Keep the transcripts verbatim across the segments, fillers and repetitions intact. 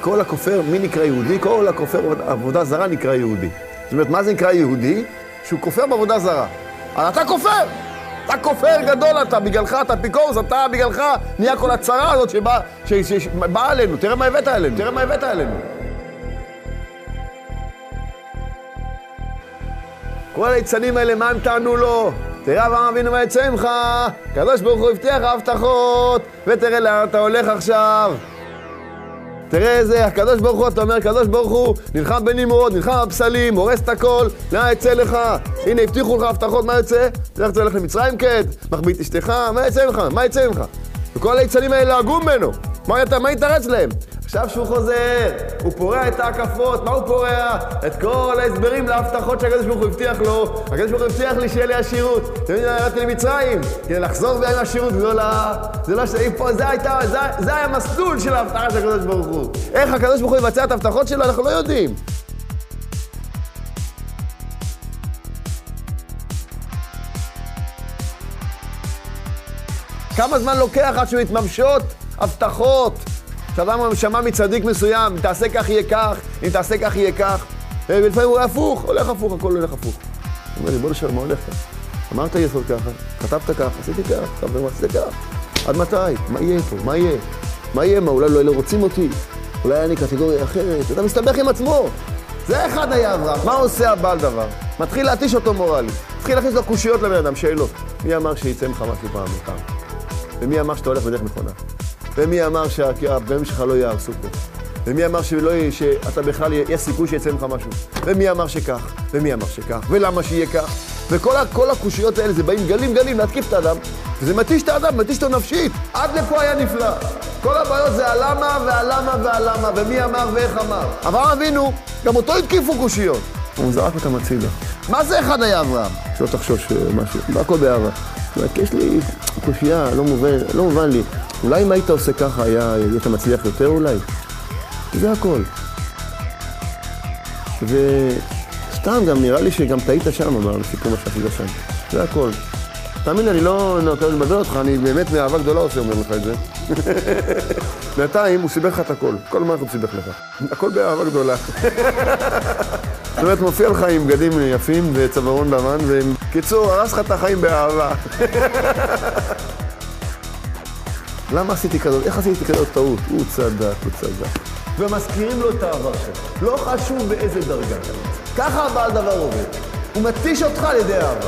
כל הכופר, מי נקרא יהודי? כל הכופר עבודה זרה נקרא יהודי. זאת אומרת, מה זה נקרא יהודי? שהוא כופר בעבודה זרה. אבל אתה כופר! אתה כופר גדול אתה, בגללך אתה אפיקורס, אתה בגללך נהיה כל הצרה הזאת שבאה שבא עלינו. תראה מה הבאת עלינו, תראה מה הבאת עלינו. כל הליצנים האלה, מה נתנו לו? תראה אברהם אבינו מה יצא ממך, הקדוש ברוך הוא הבטיח הבטחות, ותראה לאן אתה הולך עכשיו. תראה איזה, הקדוש ברוך הוא, אתה אומר, הקדוש ברוך הוא נלחם בנמרוד, נלחם בפסלים, הורס את הכל, לאן יצא לך? הנה, הבטיחו לך הבטחות, מה יוצא? תראה, אתה הולך למצרים כעת, מחביא את אשתך, מה יצא ממך? מה יצא ממך? וכל הליצנים האלה לעגו ממנו, מה, מה יתרץ להם? עכשיו שהוא חוזר, הוא פורע את ההקפות, מה הוא פורע? את כל ההסברים להבטחות שהקדוש ברוך הוא הבטיח לו. הקדוש ברוך הוא הבטיח לי שיהיה לי עשירות. אתם יודעים, ירדתי למצרים, כדי לחזור בהם עשירות, זה לא, זה לא שאי פה, זה הייתה, זה, זה היה מסלול של ההבטחה של הקדוש ברוך הוא. איך הקדוש ברוך הוא יבצע את ההבטחות שלו, אנחנו לא יודעים. כמה זמן לוקח עד שמתממשות הבטחות? שאדם שמע מצדיק מסוים, אם תעשה כך יהיה כך, אם תעשה כך יהיה כך. ולפעמים הוא הפוך, הולך הפוך, הכל הולך הפוך. הוא אומר לי, בוא נשאר, מה הולך כאן? אמרת יסוד ככה, כתבת כך, עשיתי כך, כתבת עשיתי כך. עד מתי? מה יהיה פה? מה יהיה? מה יהיה? מה, אולי לא אלה רוצים אותי? אולי אני קטגוריה אחרת? אתה מסתבך עם עצמו. זה אחד היה אברהם. מה עושה הבעל דבר? מתחיל להתיש אותו מורלי. מתחיל להכניס לו קושיות לבן אדם, שאלות. מי אמר שיצא ממך משהו פעם מכאן? ומי אמר שאתה הולך בדרך נכונה? ומי אמר שהבנים שלך לא יהרסו פה? ומי אמר שלא, שאתה בכלל יש סיכוי שיצא ממך משהו? ומי אמר שכך? ומי אמר שכך? ולמה שיהיה כך? וכל כל הקושיות האלה זה באים גלים גלים להתקיף את האדם, וזה מתיש את האדם, מתיש אותו נפשית. עד לפה היה נפלא. כל הבעיות זה הלמה והלמה והלמה, ומי אמר ואיך אמר. אברהם אבינו, גם אותו התקיפו קושיות. הוא זרק אותם הצידה. מה זה אחד היה אברהם? שלא תחשוש משהו, לא הכל באהבה. יש לי קושייה, לא מובן, לא מובן לי. אולי אם היית עושה ככה, היה, היית מצליח יותר אולי? זה הכל. וסתם גם נראה לי שגם טעית שם, אמר, לסיפור מה שעשית שם. זה הכל. תאמין, אני לא נותן לבדל אותך, אני באמת מאהבה גדולה עושה, אומר לך את זה. בינתיים הוא סיבך לך את הכל, כל מה הוא סיבך לך. הכל באהבה גדולה. זאת אומרת, מופיע לך עם בגדים יפים וצווארון לבן, וקיצור, הרס לך את החיים באהבה. למה עשיתי כזאת? איך עשיתי כזאת טעות? הוא צדק, הוא צדק. ומזכירים לו את העבר שלו. לא חשוב באיזה דרגה. ככה הבעל דבר עובד. הוא מתיש אותך על ידי העבר.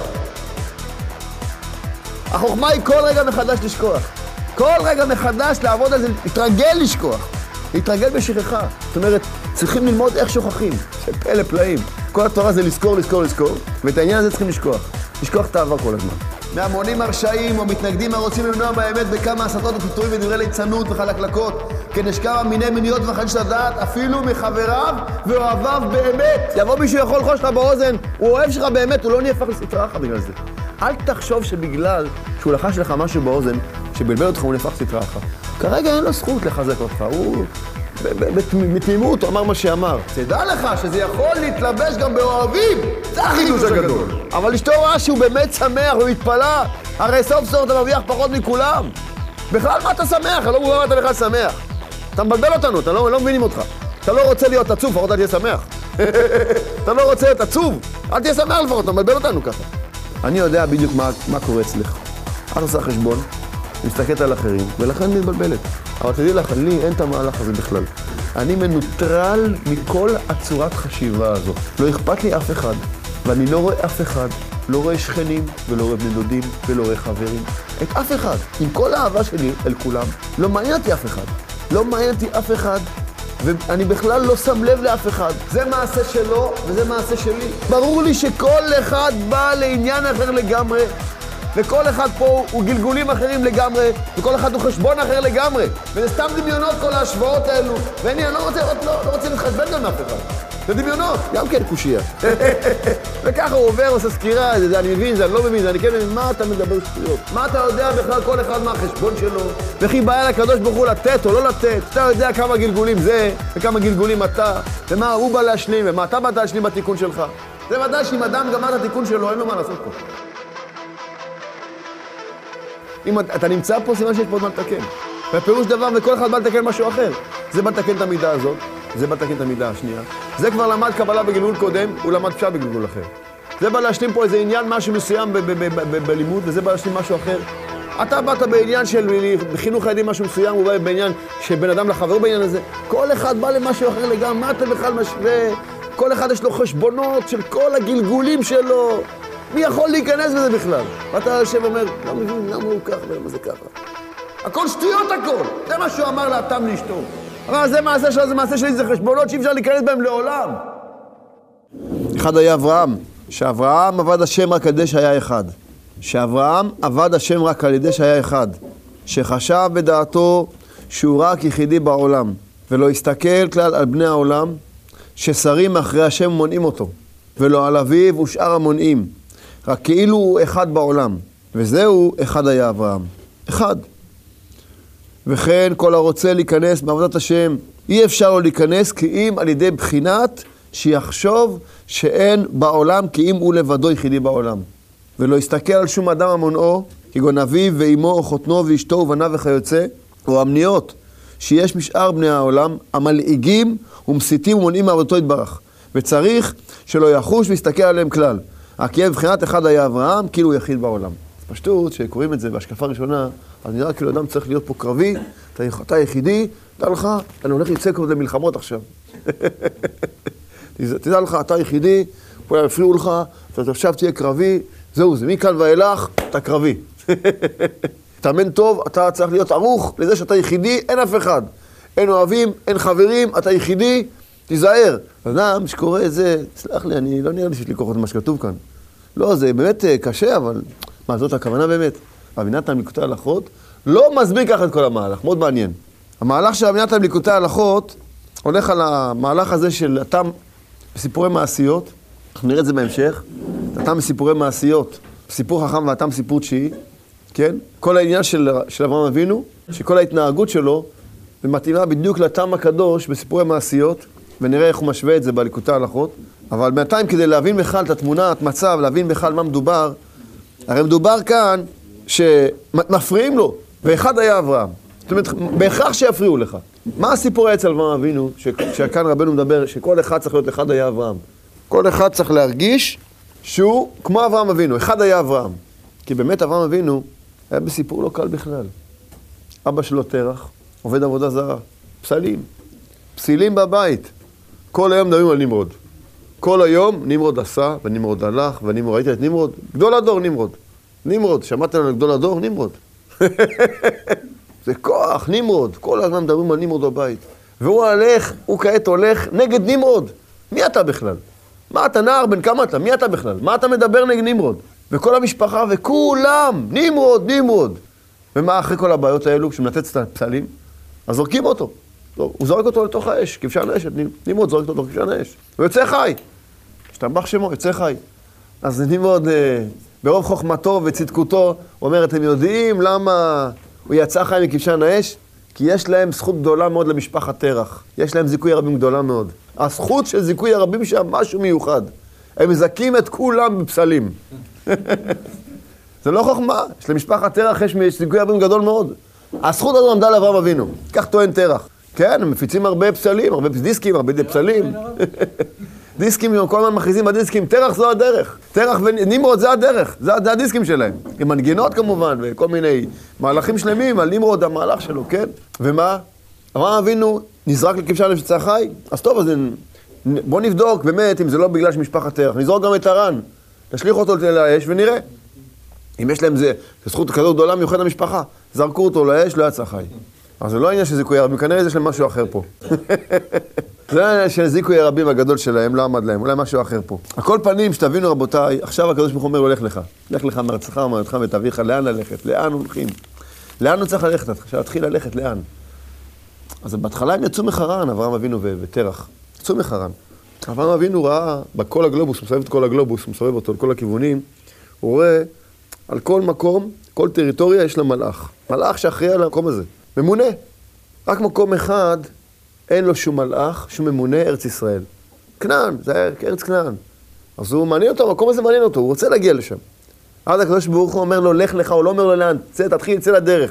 החוכמה היא כל רגע מחדש לשכוח. כל רגע מחדש לעבוד על זה, להתרגל לשכוח. להתרגל בשכחה. זאת אומרת, צריכים ללמוד איך שוכחים. שפלא פלאים. כל התורה זה לזכור, לזכור, לזכור. ואת העניין הזה צריכים לשכוח. לשכוח את העבר כל הזמן. מהמונים הרשעים או מתנגדים הרוצים למנוע באמת בכמה הסתות ופיתויים ודברי ליצנות וחלקלקות, כנשכר מיני מיניות וחדש לדעת, אפילו מחבריו ואוהביו באמת. יבוא מישהו יכול לחוש לך באוזן, הוא אוהב שלך באמת, הוא לא נהפך לסטרה אחת בגלל זה. אל תחשוב שבגלל שהוא לחש לך משהו באוזן, שבלבל אותך הוא נהפך לסטרה אחת. כרגע אין לו זכות לחזק אותך, הוא בתמימות, הוא אמר מה שאמר. תדע לך שזה יכול להתלבש גם באוהבים, זה החידוש הגדול. אבל אשתו רואה שהוא באמת שמח ומתפלא, הרי סוף סוף אתה מרוויח פחות מכולם. בכלל מה אתה שמח? לא מובן מה אתה בכלל שמח. אתה מבלבל אותנו, אתה לא, לא מבינים אותך. אתה לא רוצה להיות עצוב, לפחות אל תהיה שמח. אתה לא רוצה להיות עצוב, אל תהיה שמח לפחות, אתה מבלבל אותנו ככה. אני יודע בדיוק מה, מה קורה אצלך. את עושה חשבון, מסתכלת על אחרים, ולכן מתבלבלת. אבל תדעי לך, לי אין את המהלך הזה בכלל. אני מנוטרל מכל הצורת חשיבה הזו. לא אכפת לי אף אחד, ואני לא רואה אף אחד. לא רואה שכנים, ולא רואה בני דודים, ולא רואה חברים. את אף אחד. עם כל האהבה שלי אל כולם, לא מעניין אותי אף אחד. לא מעניין אותי אף אחד, ואני בכלל לא שם לב לאף אחד. זה מעשה שלו, וזה מעשה שלי. ברור לי שכל אחד בא לעניין אחר לגמרי, וכל אחד פה הוא גלגולים אחרים לגמרי, וכל אחד הוא חשבון אחר לגמרי. וזה סתם דמיונות כל ההשוואות האלו. ואני לא רוצה, לא, לא רוצה להתחשבן גם מאף אחד. זה דמיונות, גם כן קושייה. וככה הוא עובר, עושה סקירה, זה, זה אני מבין, זה אני לא מבין, זה אני כן מבין, מה אתה מדבר שטויות? מה אתה יודע בכלל כל אחד מהחשבון שלו? וכי בעיה לקדוש ברוך הוא לתת או לא לתת? אתה יודע כמה גלגולים זה, וכמה גלגולים אתה, ומה הוא בא להשלים, ומה אתה באת להשלים בתיקון שלך. זה ודאי שאם אדם גמר את התיקון שלו, אין לו מה לעשות פה. אם אתה נמצא פה, סימן שיש פה עוד מה לתקן. והפירוש דבר, וכל אחד בא לתקן משהו אחר. זה בא לתקן את המידה הזאת, זה בא לתקן את המידה השנייה. זה כבר למד קבלה בגלגול קודם, הוא למד פשט בגלגול אחר. זה בא להשלים פה איזה עניין, משהו מסוים בלימוד, וזה בא להשלים משהו אחר. אתה באת בעניין של חינוך ילדים משהו מסוים, הוא בא בעניין של בן אדם לחברו בעניין הזה. כל אחד בא למשהו אחר לגמרי, מה אתה בכלל משווה? כל אחד יש לו חשבונות של כל הגלגולים שלו. מי יכול להיכנס בזה בכלל? ואתה יושב ואומר, לא מבין למה הוא ככה ולמה זה ככה. הכל שטויות הכל. זה מה שהוא אמר לאתם לאשתו. אבל זה מעשה שלו, זה מעשה שלי, זה חשבונות שאי אפשר להיכנס בהם לעולם. אחד היה אברהם, שאברהם עבד השם רק על ידי שהיה אחד. שאברהם עבד השם רק על ידי שהיה אחד. שחשב בדעתו שהוא רק יחידי בעולם, ולא הסתכל כלל על בני העולם, ששרים אחרי השם מונעים אותו, ולא על אביו ושאר המונעים, רק כאילו הוא אחד בעולם. וזהו אחד היה אברהם. אחד. וכן כל הרוצה להיכנס בעבודת השם, אי אפשר לו להיכנס כי אם על ידי בחינת שיחשוב שאין בעולם כי אם הוא לבדו יחידי בעולם. ולא יסתכל על שום אדם המונעו, כגון אביו ואמו או חותנו ואשתו ובניו וכיוצא, או המניעות שיש משאר בני העולם, המלעיגים ומסיתים ומונעים מעבודתו יתברך. וצריך שלא יחוש ויסתכל עליהם כלל. כי בבחינת אחד היה אברהם, כאילו הוא יחיד בעולם. פשטות, שקוראים את זה בהשקפה ראשונה, אז נראה כאילו אדם צריך להיות פה קרבי, אתה, אתה יחידי, תדע לך, אני הולך לצק עוד למלחמות עכשיו. תדע לך, אתה יחידי, פה יפריעו לך, אתה עכשיו תהיה קרבי, זהו, זה מכאן ואילך, אתה קרבי. תאמן טוב, אתה צריך להיות ערוך לזה שאתה יחידי, אין אף אחד. אין אוהבים, אין חברים, אתה יחידי, תיזהר. אדם שקורא את זה, סלח לי, אני לא נראה לי שיש לי כוחות מה שכתוב כאן. לא, זה באמת קשה, אבל מה, זאת הכוונה באמת? רבי נתן ליקוטי הלכות לא מסביר ככה את כל המהלך, מאוד מעניין. המהלך של רבי נתן ליקוטי הלכות הולך על המהלך הזה של אתם בסיפורי מעשיות, אנחנו נראה את זה בהמשך, אתם בסיפורי מעשיות, סיפור חכם ואתם סיפור תשיעי, כן? כל העניין של, של אברהם אבינו, שכל ההתנהגות שלו מתאימה בדיוק לתם הקדוש בסיפורי מעשיות, ונראה איך הוא משווה את זה בליקוטי הלכות. אבל בינתיים כדי להבין בכלל את התמונה, את מצב, להבין בכלל מה מדובר, הרי מדובר כאן שמפריעים לו, ואחד היה אברהם. זאת אומרת, בהכרח שיפריעו לך. מה הסיפור היה אצל אברהם אבינו, שכאן רבנו מדבר, שכל אחד צריך להיות אחד היה אברהם. כל אחד צריך להרגיש שהוא כמו אברהם אבינו, אחד היה אברהם. כי באמת אברהם אבינו היה בסיפור לא קל בכלל. אבא שלו תרח, עובד עבודה זרה, פסלים, פסילים בבית. כל היום מדברים על נמרוד. כל היום נמרוד עשה, ונמרוד הלך, ונמרוד, ראיתי את נמרוד? גדול הדור נמרוד. נמרוד, שמעתם על גדול הדור? נמרוד. זה כוח, נמרוד. כל הזמן מדברים על נמרוד בבית. והוא הולך, הוא כעת הולך נגד נמרוד. מי אתה בכלל? מה אתה נער? בן כמה אתה? מי אתה בכלל? מה אתה מדבר נגד נמרוד? וכל המשפחה וכולם, נמרוד, נמרוד. ומה אחרי כל הבעיות האלו, כשמנתץ את הפסלים? אז זורקים אותו. לא, הוא זורק אותו לתוך האש, כבשן האש, נמרוד זורק אותו כבשן האש. הוא יוצא חי. השתבח שמו, יוצא חי. אז נמרוד, ברוב חוכמתו וצדקותו, הוא אומר, אתם יודעים למה הוא יצא חי מכבשן האש? כי יש להם זכות גדולה מאוד למשפחת תרח. יש להם זיכוי הרבים גדולה מאוד. הזכות של זיכוי הרבים שם משהו מיוחד. הם מזכים את כולם בפסלים. זה לא חוכמה. יש למשפחת תרח יש זיכוי הרבים גדול מאוד. הזכות הזו עמדה לאברהם אבינו. כך טוען תרח. כן, הם מפיצים הרבה פסלים, הרבה דיסקים, הרבה פסלים. דיסקים, כל הזמן מכריזים בדיסקים, תרח זו הדרך. תרח ונמרוד זה הדרך, זה, זה הדיסקים שלהם. עם מנגינות כמובן, וכל מיני מהלכים שלמים על נמרוד המהלך שלו, כן? ומה? אברהם אבינו נזרק לכבשן האש ויצא חי? אז טוב, אז בוא נבדוק באמת אם זה לא בגלל שמשפחת תרח. נזרוק גם את הרן, נשליך אותו לאש ונראה. אם יש להם זה, זה זכות כזאת גדולה מיוחדת למשפחה, זרקו אותו לאש, לא יצא חי. אז זה לא העניין של זיכוי הרבים, כנראה יש להם משהו אחר פה. זה העניין של זיכוי הרבים הגדול שלהם, לא עמד להם, אולי משהו אחר פה. הכל פנים, שתבינו רבותיי, עכשיו הקדוש ברוך הוא אומר, הולך לך. לך לך מארצך ומארצך ותביך, לאן ללכת? לאן הולכים? לאן הוא צריך ללכת? עכשיו תתחיל ללכת, לאן? אז בהתחלה הם יצאו מחרן, אברהם אבינו ותרח. יצאו מחרן. אברהם אבינו ראה בכל הגלובוס, הוא מסובב את כל הגלובוס, הוא מסובב אותו לכל הכיוונים, הוא רואה על כל מקום, כל טריטוריה יש לה מלאך. מלאך שאחראי על המקום הזה. ממונה. רק מקום אחד, אין לו שום מלאך, שום ממונה, ארץ ישראל. כנען, זה היה ארץ כנען. אז הוא מעניין אותו, המקום הזה מעניין אותו, הוא רוצה להגיע לשם. עד הקדוש ברוך הוא אומר לו, לך לך, הוא לא אומר לו לאן, צא, תתחיל, צא לדרך.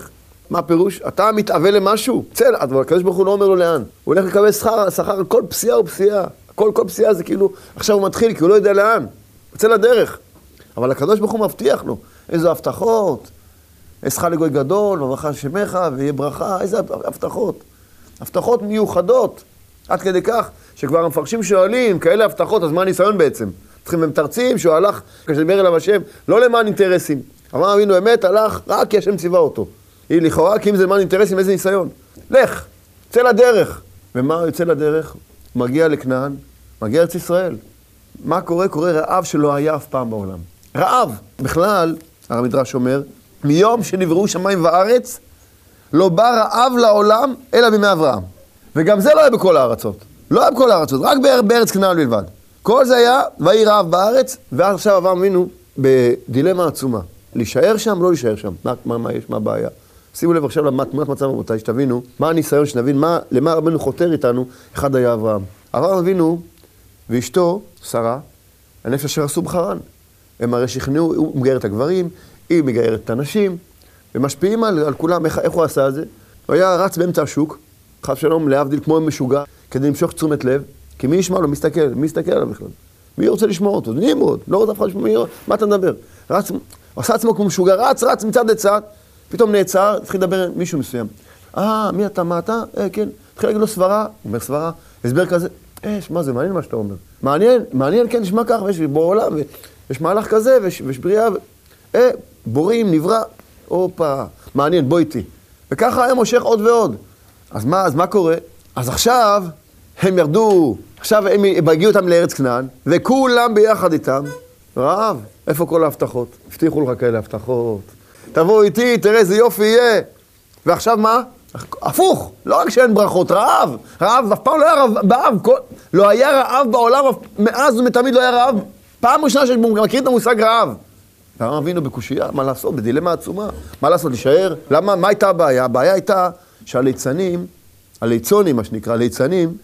מה הפירוש? אתה מתאווה למשהו? צל, אבל הקדוש ברוך הוא לא אומר לו לאן. הוא הולך לקבל שכר, שכר על כל פסיעה ופסיעה. כל, כל פסיעה זה כאילו, עכשיו הוא מתחיל, כי הוא לא יודע לאן. הוא צא לדרך. אבל הקדוש ברוך הוא מבטיח לו. איזה הבטחות. אשכה לגוי גדול, וברכה שמך, ויהיה ברכה. איזה הבטחות. הבטחות מיוחדות. עד כדי כך, שכבר המפרשים שואלים, כאלה הבטחות, אז מה הניסיון בעצם? צריכים ומתרצים שהוא הלך, כשדבר אליו השם, לא למען אינטרסים. אברהם אבינו אמת, הלך רק כי השם ציווה אותו. היא לכאורה, כי אם זה למען אינטרסים, איזה ניסיון? לך, צא לדרך. ומה הוא יוצא לדרך? מגיע לכנען, מגיע ארץ ישראל. מה קורה? קורה רעב שלא היה אף פעם בעולם. רעב. בכלל, הרב מדרש אומר, מיום שנבראו שמיים וארץ, לא בא רעב לעולם, אלא בימי אברהם. וגם זה לא היה בכל הארצות. לא היה בכל הארצות, רק בארץ כנען בלבד. כל זה היה, ויהי רעב בארץ, ואז עכשיו אברהם אבינו בדילמה עצומה. להישאר שם, לא להישאר שם. מה, מה, מה יש, מה הבעיה? שימו לב עכשיו לתמונת מצב רבותיי, שתבינו מה הניסיון, שנבין מה, למה רבנו חותר איתנו. אחד היה אברהם. אברהם אבינו ואשתו, שרה, הנפש אשר עשו בחרן. הם הרי שכנעו, הוא מגייר את הגברים, היא מגיירת את הנשים, ומשפיעים על, על כולם. איך, איך הוא עשה את זה? הוא היה רץ באמצע השוק, חס שלום להבדיל כמו משוגע, כדי למשוך תשומת לב, כי מי ישמע לו, מי יסתכל, מי יסתכל עליו בכלל? מי רוצה לשמוע אותו? נמרוד, לא רוצה אף אחד לשמוע, מה אתה מדבר? רץ, עשה עצמו כמו משוגע, רץ, רץ מצד לצד, פתאום נעצר, התחיל לדבר עם מישהו מסוים. אה, מי אתה, מה אתה? אה, כן. התחיל להגיד לו סברה, הוא אומר סברה, הסבר כזה, אה, מה זה, מעניין מה שאתה אומר. מעניין, מעניין, כן, נשמע ככה, ויש בעולם, ויש מהלך כזה, ויש בריאה, אה, בורים, נברא, אופה, מעניין, בוא איתי. וככה היה מושך עוד ועוד. אז מה, אז מה קורה? אז עכשיו הם ירדו, עכשיו הם הגיעו אותם לארץ כנען, וכולם ביחד איתם, רעב, איפה כל ההבטחות? הבטיחו לך כאלה הבטחות. תבוא איתי, תראה איזה יופי יהיה. ועכשיו מה? הפוך, לא רק שאין ברכות, רעב. רעב, אף פעם לא היה רעב בעם, כל... לא היה רעב בעולם, מאז ומתמיד לא היה רעב. פעם ראשונה שמכיר את המושג רעב. ואברהם אבינו בקושיה, מה לעשות? בדילמה עצומה. מה לעשות? להישאר? למה? מה הייתה הבעיה? הבעיה הייתה שהליצנים, הליצונים, מה שנקרא, ליצנים,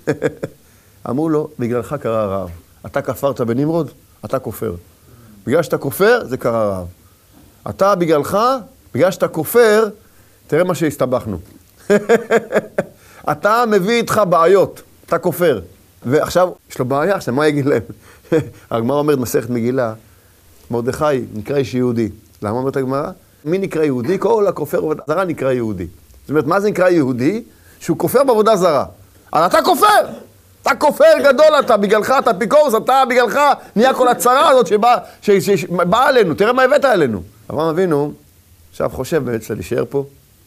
אמרו לו, בגללך קרה רעב. אתה כפרת בנמרוד, אתה כופר. בגלל שאתה כופר, זה קרה רעב. אתה בגללך, בגלל שאתה כופר, תראה מה שהסתבכנו. אתה מביא איתך בעיות, אתה כופר. ועכשיו, יש לו בעיה, עכשיו מה יגיד להם? הגמרא אומרת מסכת מגילה, מרדכי נקרא איש יהודי. למה אומרת הגמרא? מי נקרא יהודי? כל הכופר בעבודה זרה נקרא יהודי. זאת אומרת, מה זה נקרא יהודי? שהוא כופר בעבודה זרה. אז אתה כופר! אתה כופר גדול אתה, בגללך אתה פיקורס, אתה בגללך נהיה כל הצרה הזאת שבאה שבא עלינו, תראה מה הבאת עלינו. אברהם אבינו, עכשיו חושב בעצם להישאר פה,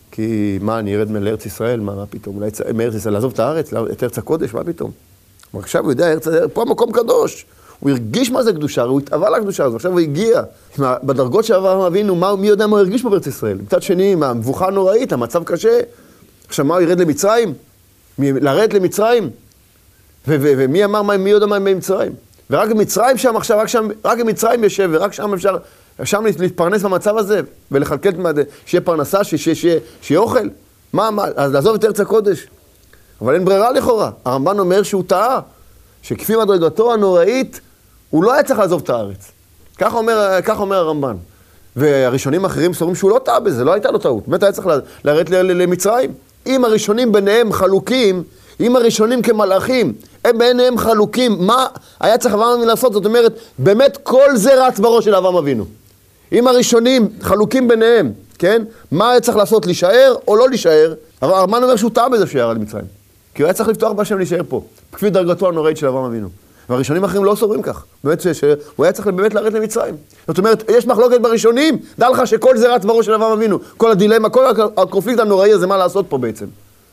כי מה, אני ארד לארץ ישראל, מה, מה פתאום? אולי מארץ ישראל, לעזוב את הארץ, את ארץ הקודש, מה פתאום? אבל עכשיו הוא יודע, פה מקום קדוש. הוא הרגיש מה זה קדושה, הוא התאווה לקדושה הזו, עכשיו הוא הגיע. בדרגות של אברהם אבינו, מה, מי יודע מה הוא הרגיש פה בארץ ישראל? מצד שני, המבוכה נוראית, המצב קשה. עכשיו מה, הוא ירד למצרים? לרדת למצרים? ו- ו- ומי אמר, מה, מי יודע מה ממצרים? ורק במצרים שם עכשיו, רק שם, רק במצרים יושב, ורק שם אפשר, שם להתפרנס במצב הזה, ולחלקל, שיהיה פרנסה, שיהיה, שיהיה, שיהיה אוכל. מה, מה, אז לעזוב את ארץ הקודש. אבל אין ברירה לכאורה. הרמב"ן אומר שהוא טעה, שכפי מדרגתו הנוראית, הוא לא היה צריך לעזוב את הארץ. כך אומר, כך אומר הרמב"ן. והראשונים האחרים סוברים שהוא לא טעה בזה, לא הייתה לו טעות. באמת היה צריך לרדת למצרים. אם הראשונים ביניהם חלוקים, אם הראשונים כמלאכים, הם ביניהם חלוקים, מה היה צריך אברהם אבינו לעשות? זאת אומרת, באמת כל זה רץ בראש של אברהם אבינו. אם הראשונים חלוקים ביניהם, כן? מה היה צריך לעשות? להישאר או לא להישאר? הרמב"ן אומר שהוא טעה בזה שירד למצרים. כי הוא היה צריך לפתוח בהשם להישאר פה, כפי דרגתו הנוראית של אברהם אבינו. והראשונים האחרים לא סוברים כך. באמת שהוא היה צריך באמת לרדת למצרים. זאת אומרת, יש מחלוקת בראשונים, דע לך שכל זה רץ בראש של אברהם אבינו. כל הדילמה, כל הקונפליקט הנוראי הזה, מה לעשות פה בעצם.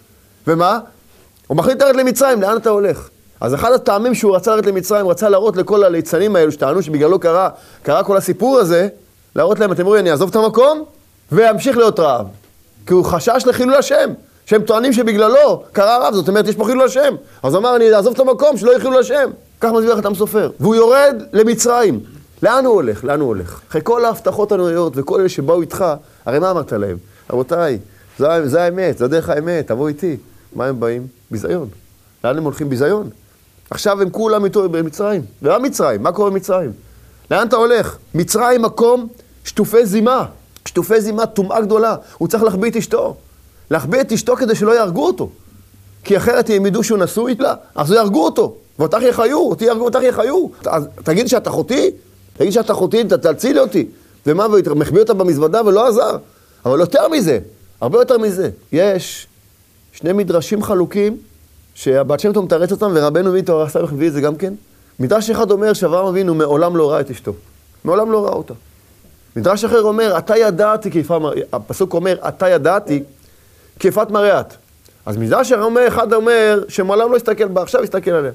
ומה? הוא מחליט לרדת למצרים, לאן אתה הולך? אז אחד הטעמים שהוא רצה לרדת למצרים, רצה להראות לכל הליצנים האלו שטענו שבגללו קרה, קרה כל הסיפור הזה, להראות להם, אתם רואים, אני אעזוב את המקום וימשיך להיות רעב. כי הוא חשש לחילול השם. שהם טוענים שבגללו קרה רב, זאת אומרת, יש פה חילול השם. אז הוא אמר, אני אעזוב את המקום שלא יחילול השם. כך מסביר חתם סופר. והוא יורד למצרים. לאן הוא הולך? לאן הוא הולך? אחרי כל ההבטחות הנוראיות וכל אלה שבאו איתך, הרי מה אמרת להם? רבותיי, זה, זה האמת, זה דרך האמת, תבוא איתי. מה הם באים? ביזיון. לאן הם הולכים? ביזיון. עכשיו הם כולם איתו במצרים. ומה מצרים? מה קורה במצרים? לאן אתה הולך? מצרים מקום שטופי זימה. שטופי זימה, טומאה גדולה. הוא צריך להחביא את אשתו. להחביא את אשתו כדי שלא יהרגו אותו. כי אחרת הם ידעו שהוא נשוי לה, אז יהרגו אותו. ואותך יחיו, אותי יהרגו, אותך יחיו. אז תגיד שאת אחותי, תגיד שאת אחותי, תצילי אותי. ומה, ומחביא אותה במזוודה ולא עזר. אבל יותר מזה, הרבה יותר מזה. יש שני מדרשים חלוקים, שהבעל שם טוב מתרץ אותם, ורבנו מיטו הרסה מביא את זה גם כן. מדרש אחד אומר שאברהם אבינו מעולם לא ראה את אשתו. מעולם לא ראה אותה. מדרש אחר אומר, אתה ידעתי כיפה מראה, הפסוק אומר, אתה ידעתי כיפת מראת. אז מדרש אחר אומר, אחד אומר, שמעולם לא הסתכל בה, עכשיו הסתכל עליה.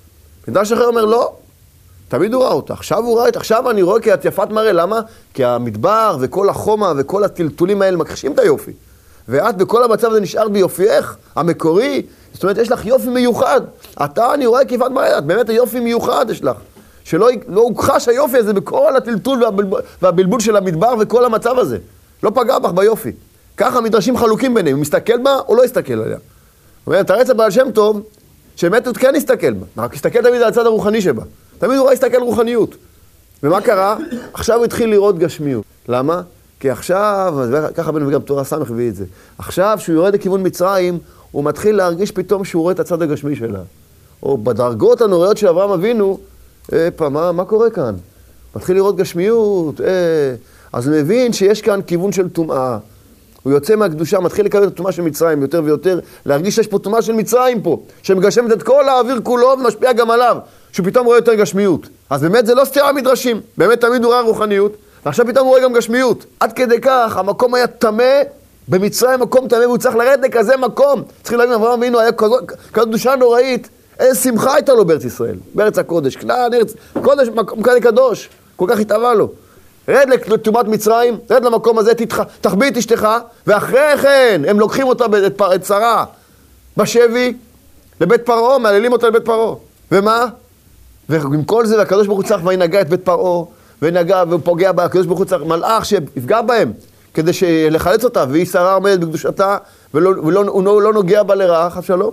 מדרש אחר אומר, לא, תמיד הוא ראה אותה. עכשיו הוא ראה את, עכשיו אני רואה כי את יפת מראה, למה? כי המדבר וכל החומה וכל הטלטולים האלה מכחישים את היופי. ואת בכל המצב הזה נשארת ביופייך, המקורי, זאת אומרת, יש לך יופי מיוחד. אתה, אני רואה כיפת מראה, את באמת היופי מיוחד יש לך. שלא לא הוכחש היופי הזה בכל הטלטול והבלבול, והבלבול של המדבר וכל המצב הזה. לא פגע בך ביופי. ככה מדרשים חלוקים ביניהם, הוא מסתכל בה או לא הסתכל עליה. זאת אומרת, תרץ הבעל שם טוב, שבאמת הוא כן הסתכל בה. רק הסתכל תמיד על הצד הרוחני שבה. תמיד הוא ראה הסתכל רוחניות. ומה קרה? עכשיו הוא התחיל לראות גשמיות. למה? כי עכשיו, ככה בנו וגם תורה סמך הביא את זה. עכשיו שהוא יורד לכיוון מצרים, הוא מתחיל להרגיש פתאום שהוא רואה את הצד הגשמי שלה. או בדרגות הנוראיות של אברהם אבינו, אפה, מה, מה קורה כאן? מתחיל לראות גשמיות, אה, אז הוא מבין שיש כאן כיוון של טומאה. הוא יוצא מהקדושה, מתחיל לקבל את הטומאה של מצרים יותר ויותר, להרגיש שיש פה טומאה של מצרים פה, שמגשמת את כל האוויר כולו ומשפיע גם עליו, שהוא פתאום רואה יותר גשמיות. אז באמת זה לא סתירה מדרשים, באמת תמיד הוא ראה רוחניות, ועכשיו פתאום הוא רואה גם גשמיות. עד כדי כך, המקום היה טמא, במצרים מקום טמא, והוא צריך לרדת לכזה מקום. צריכים להבין, אברהם אבינו היה כזו קדושה נוראית, איזה שמחה הייתה לו בארץ ישראל, בארץ הקודש, כנען, ארץ, קודש, מקום כאלה קדוש, כל כך התאווה לו. רד לטומאת מצרים, רד למקום הזה, תתח... תחביא את אשתך, ואחרי כן הם לוקחים אותה את, פר... את שרה בשבי, לבית פרעה, מעללים אותה לבית פרעה. ומה? ועם כל זה, הקדוש ברוך הוא צריך וינגע את בית פרעה, ונגע ופוגע בה, הקדוש ברוך הוא צריך מלאך שיפגע בהם, כדי לחלץ אותה, והיא שרה עומדת בקדושתה, ולא, ולא, ולא, לא נוגע בה לרעה, חס ושלום.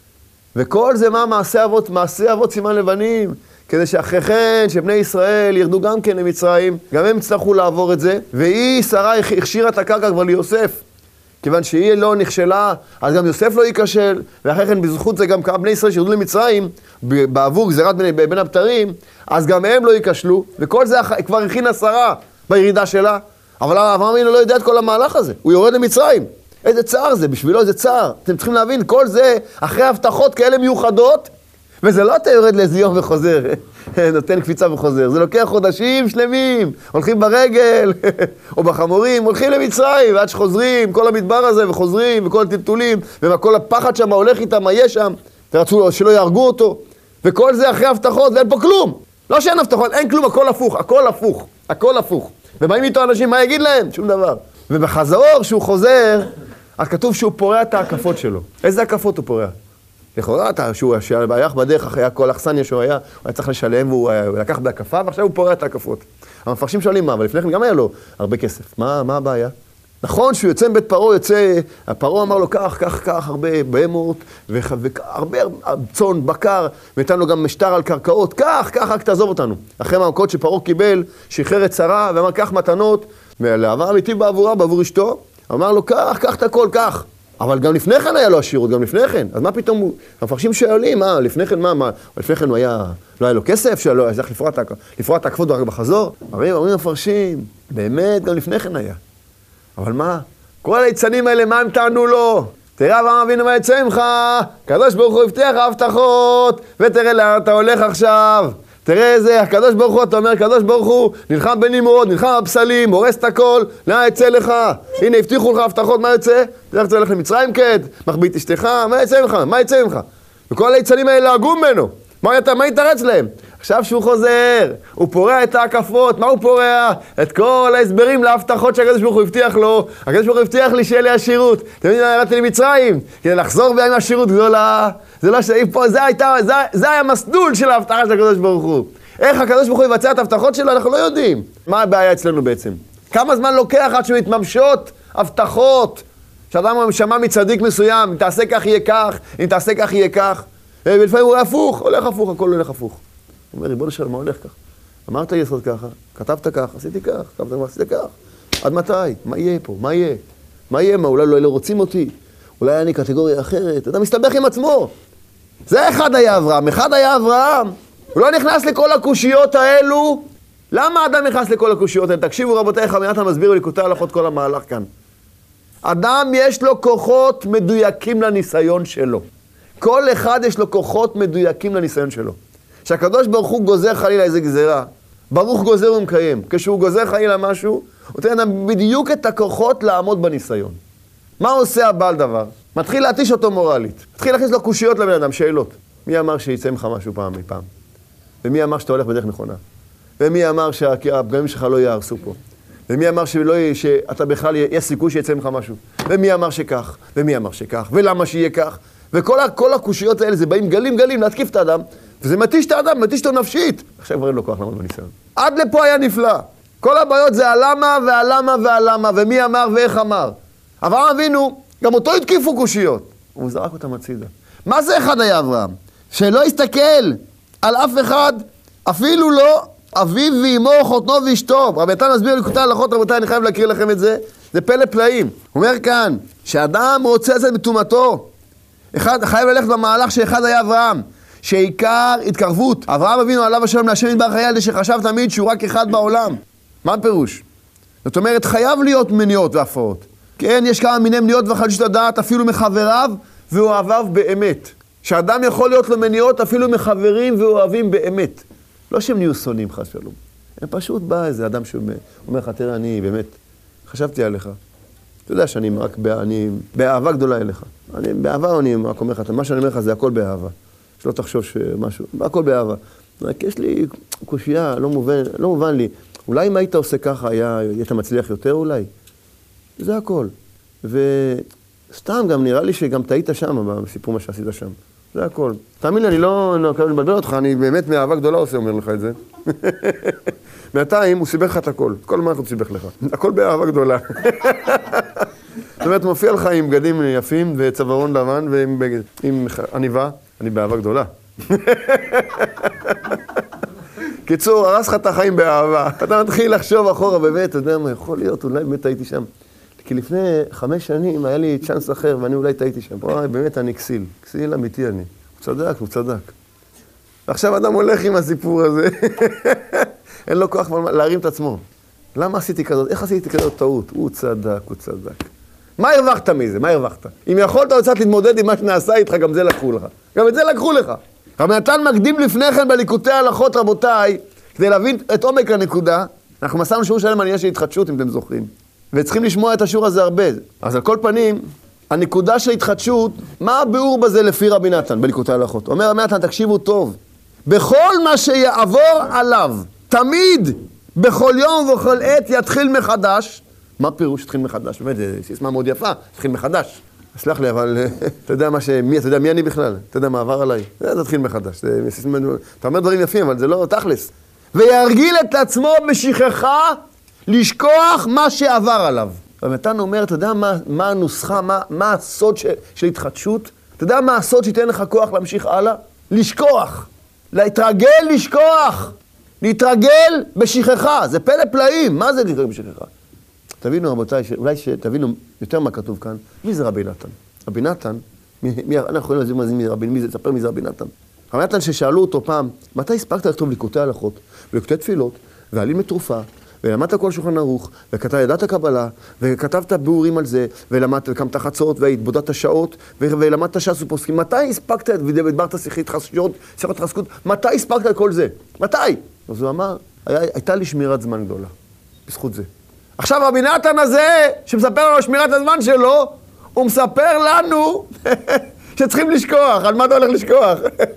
וכל זה מה? מעשה אבות, מעשה אבות סימן לבנים, כדי שאחרי כן, שבני ישראל ירדו גם כן למצרים, גם הם יצטרכו לעבור את זה, והיא, שרה, הכשירה את הקרקע כבר ליוסף, כיוון שהיא לא נכשלה, אז גם יוסף לא ייכשל, ואחרי כן בזכות זה גם כמה בני ישראל שירדו למצרים, בעבור גזירת בין, בין הבתרים, אז גם הם לא ייכשלו, וכל זה כבר הכינה שרה בירידה שלה, אבל אברהם אבינו לא יודע את כל המהלך הזה, הוא יורד למצרים. איזה צער זה, בשבילו איזה צער. אתם צריכים להבין, כל זה אחרי הבטחות כאלה מיוחדות, וזה לא אתה יורד לאיזה יום וחוזר, נותן קפיצה וחוזר, זה לוקח חודשים שלמים, הולכים ברגל, או בחמורים, הולכים למצרים, ועד שחוזרים, כל המדבר הזה, וחוזרים, וכל הטלטולים, וכל הפחד שם הולך איתם, מה יש שם, ורצו שלא יהרגו אותו, וכל זה אחרי הבטחות, ואין פה כלום. לא שאין הבטחות, אין כלום, הכל הפוך, הכל הפוך, הכל הפוך. ובאים איתו אנשים, מה יגיד להם? שום דבר. ובחזור, שהוא חוזר, אז כתוב שהוא פורע את ההקפות שלו. איזה הקפות הוא פורע? לכאורה, שהוא היה בדרך אחרי כל אכסניה שהוא היה, הוא היה צריך לשלם והוא לקח בהקפה, ועכשיו הוא פורע את ההקפות. המפרשים שואלים מה, אבל לפני כן גם היה לו הרבה כסף. מה, מה הבעיה? נכון שהוא יוצא מבית פרעה, יוצא, הפרעה אמר לו כך, כך, כך, הרבה בהמות, והרבה צאן, בקר, ונתן לו גם משטר על קרקעות, כך, כך, רק תעזוב אותנו. אחרי מהמכות שפרעה קיבל, שחרר את שרה, ואמר כך מתנות, ולעבר אמיתי בעבורה, בעבור אשתו, אמר לו כך, כך את הכל, כך. אבל גם לפני כן היה לו עשירות, גם לפני כן. אז מה פתאום הוא... המפרשים שואלים, מה, לפני כן, מה, מה, לפני כן הוא היה, לא היה לו כסף, שלא, אז איך לפרוע את העקפות רק בחזור? הרי אומרים המפרשים, באמת, גם לפני כן היה. אבל מה? כל הליצנים האלה, מה הם טענו לו? תראה אברהם אבינו מה יצא ממך, הקדוש ברוך הוא הבטיח הבטחות, ותראה לאן אתה הולך עכשיו. תראה איזה, הקדוש ברוך הוא, אתה אומר, הקדוש ברוך הוא, נלחם בנמרוד, נלחם בפסלים, הורס את הכל, לאן יצא לך? הנה, הבטיחו לך הבטחות, מה יצא? תראה, אתה הולך למצרים כד, מחביא את אשתך, מה יצא ממך? מה יצא ממך? וכל הליצנים האלה להגום ממנו. מה, אתה, מה יתרץ להם? עכשיו שהוא חוזר, הוא פורע את ההקפות, מה הוא פורע? את כל ההסברים להבטחות שהקדוש ברוך הוא הבטיח לו. הקדוש ברוך הוא הבטיח לי שיהיה לי עשירות. אתם יודעים, ירדתי למצרים, כדי לחזור בי עם עשירות גדולה. זה לא פה, זה הייתה, זה, זה היה מסלול של ההבטחה של הקדוש ברוך הוא. איך הקדוש ברוך הוא יבצע את ההבטחות שלו, אנחנו לא יודעים. מה הבעיה אצלנו בעצם? כמה זמן לוקח עד שהוא מתממשות הבטחות? שאדם שמע מצדיק מסוים, אם תעשה כך יהיה כך, אם תעשה כך יהיה כך. ולפעמים הוא הפוך, הולך הפוך, הכל הולך הפוך. הוא אומר, ריבונו של עולם, מה הולך כך? אמרת לי לעשות ככה, כתבת כך, עשיתי כך, כתבת כך, עשיתי כך. עד מתי? מה יהיה פה? מה יהיה? מה יהיה? מה, אולי לא רוצים אותי? אולי אני קטגוריה אחרת, אתה מסתבך עם עצמו. זה אחד היה אברהם, אחד היה אברהם. הוא לא נכנס לכל הקושיות האלו. למה אדם נכנס לכל הקושיות האלו? תקשיבו רבותיי, חמינתן מסביר בליקוטי הלכות כל המהלך כאן. אדם יש לו כוחות מדויקים לניסיון שלו. כל אחד יש לו כוחות מדויקים לניסיון שלו. כשהקדוש ברוך הוא גוזר חלילה איזה גזירה, ברוך גוזר ומקיים. כשהוא גוזר חלילה משהו, הוא נותן אדם בדיוק את הכוחות לעמוד בניסיון. מה עושה הבעל דבר? מתחיל להתיש אותו מורלית. מתחיל להכניס לו קושיות לבן אדם, שאלות. מי אמר שיצא ממך משהו פעם מפעם? ומי אמר שאתה הולך בדרך נכונה? ומי אמר שהפגמים שלך לא יהרסו פה? ומי אמר שלא, שאתה בכלל יש סיכוי שיצא ממך משהו? ומי אמר שכך? ומי אמר שכך? ולמה שיהיה כך? וכל כל הקושיות האלה זה באים גלים גלים להתקיף את האדם, וזה מתיש את האדם, מתיש אותו נפשית. עכשיו כבר אין לו כוח לעמוד בניסיון. עד לפה היה נפלא. כל הבעיות זה הלמה והלמה והלמה, ומי אמר ואיך אמר. אברהם אבינו, גם אותו התקיפו קושיות. הוא זרק אותם הצידה. מה זה אחד היה אברהם? שלא יסתכל על אף אחד, אפילו לא אביו ואמו, חותנו ואשתו. רבי נתן מסביר ליקוטי הלכות, רבותיי, אני חייב להכיר לכם את זה. זה פלא פלאים. הוא אומר כאן, שאדם רוצה לצאת מטומאתו, אחד חייב ללכת במהלך שאחד היה אברהם, שעיקר התקרבות. אברהם אבינו עליו השלום להשם יתברך היה שחשב תמיד שהוא רק אחד בעולם. מה הפירוש? זאת אומרת, חייב להיות מניעות והפרעות. כן, יש כמה מיני מניעות וחדשות הדעת אפילו מחבריו ואוהביו באמת. שאדם יכול להיות לו מניעות אפילו מחברים ואוהבים באמת. לא שהם נהיו שונאים חס ושלום. הם פשוט בא איזה אדם שאומר לך, תראה, אני באמת חשבתי עליך. אתה יודע שאני רק אני באהבה גדולה אליך. אני באהבה אני רק אומר לך, מה שאני אומר לך זה הכל באהבה. שלא תחשוב שמשהו, הכל באהבה. רק יש לי קושייה, לא מובן, לא מובן לי. אולי אם היית עושה ככה, היה, היית מצליח יותר אולי? זה הכל. וסתם גם נראה לי שגם טעית שם, בסיפור מה שעשית שם. זה הכל. תאמין לי, אני לא מבלבל אותך, אני באמת מאהבה גדולה עושה, אומר לך את זה. מעתיים הוא סיבך לך את הכל. כל מה הוא סיבך לך. הכל באהבה גדולה. זאת אומרת, מופיע לך עם בגדים יפים וצווארון לבן ועם עניבה. אני באהבה גדולה. קיצור, הרס לך את החיים באהבה. אתה מתחיל לחשוב אחורה, באמת, אתה יודע מה, יכול להיות, אולי באמת הייתי שם. כי לפני חמש שנים היה לי צ'אנס אחר, ואני אולי הייתי שם. וואי, באמת אני כסיל. כסיל אמיתי אני. הוא צדק, הוא צדק. ועכשיו אדם הולך עם הסיפור הזה. אין לו כוח להרים את עצמו. למה עשיתי כזאת? איך עשיתי כזאת טעות? הוא צדק, הוא צדק. מה הרווחת מזה? מה הרווחת? אם יכולת קצת להתמודד עם מה שנעשה איתך, גם זה לקחו לך. גם את זה לקחו לך. רבי נתן מקדים לפני כן בליקוטי הלכות, רבותיי, כדי להבין את עומק הנקודה. אנחנו מסרנו שיעור שלם על עניין של התחדשות, אם אתם זוכרים. וצריכים לשמוע את השיעור הזה הרבה. אז על כל פנים, הנקודה של התחדשות, מה הביאור בזה לפי רבי נתן בליקוטי הלכות? אומר רבי נתן, תקשיבו טוב. בכל מה שיעבור עליו, תמיד, בכל יום ובכל עת, יתחיל מחדש. מה פירוש יתחיל מחדש? באמת, זו סיסמה מאוד יפה, יתחיל מחדש. סלח לי, אבל אתה יודע מה ש... מי, אתה יודע מי אני בכלל? אתה יודע מה עבר עליי? זה תתחיל מחדש. זה סיסמה... אתה אומר דברים יפים, אבל זה לא תכלס. וירגיל את עצמו בשכחה לשכוח מה שעבר עליו. ומתן אומר, אתה יודע מה, מה הנוסחה, מה, מה הסוד של, של התחדשות? אתה יודע מה הסוד שייתן לך כוח להמשיך הלאה? לשכוח. להתרגל לשכוח. להתרגל בשכחה. זה פלא פלאים. מה זה להתרגל בשכחה? תבינו רבותיי, אולי שתבינו יותר מה כתוב כאן. מי זה רבי נתן? רבי נתן, מי, מי, אנחנו יכולים להסביר מה זה רבי, מי זה, תספר מי זה רבי נתן. רבי נתן ששאלו אותו פעם, מתי הספקת לכתוב ליקוטי הלכות, וליקוטי תפילות, ועלים מתרופה, ולמדת כל שולחן ערוך, וכתב ידעת קבלה, וכתבת ביאורים על זה, ולמדת קמת חצות, והתבודדת שעות, ולמדת ש"ס ופוסקים. מתי הספקת, ודיברת שיחית חסות, שיחות חזקות, מתי הספקת את כל זה? מתי? אז הוא אמר, היה, הייתה לי שמירת זמן גדולה, בזכות זה. עכשיו רבי נתן הזה, שמספר לנו שמירת הזמן שלו, הוא מספר לנו שצריכים לשכוח. על מה אתה הולך לשכוח?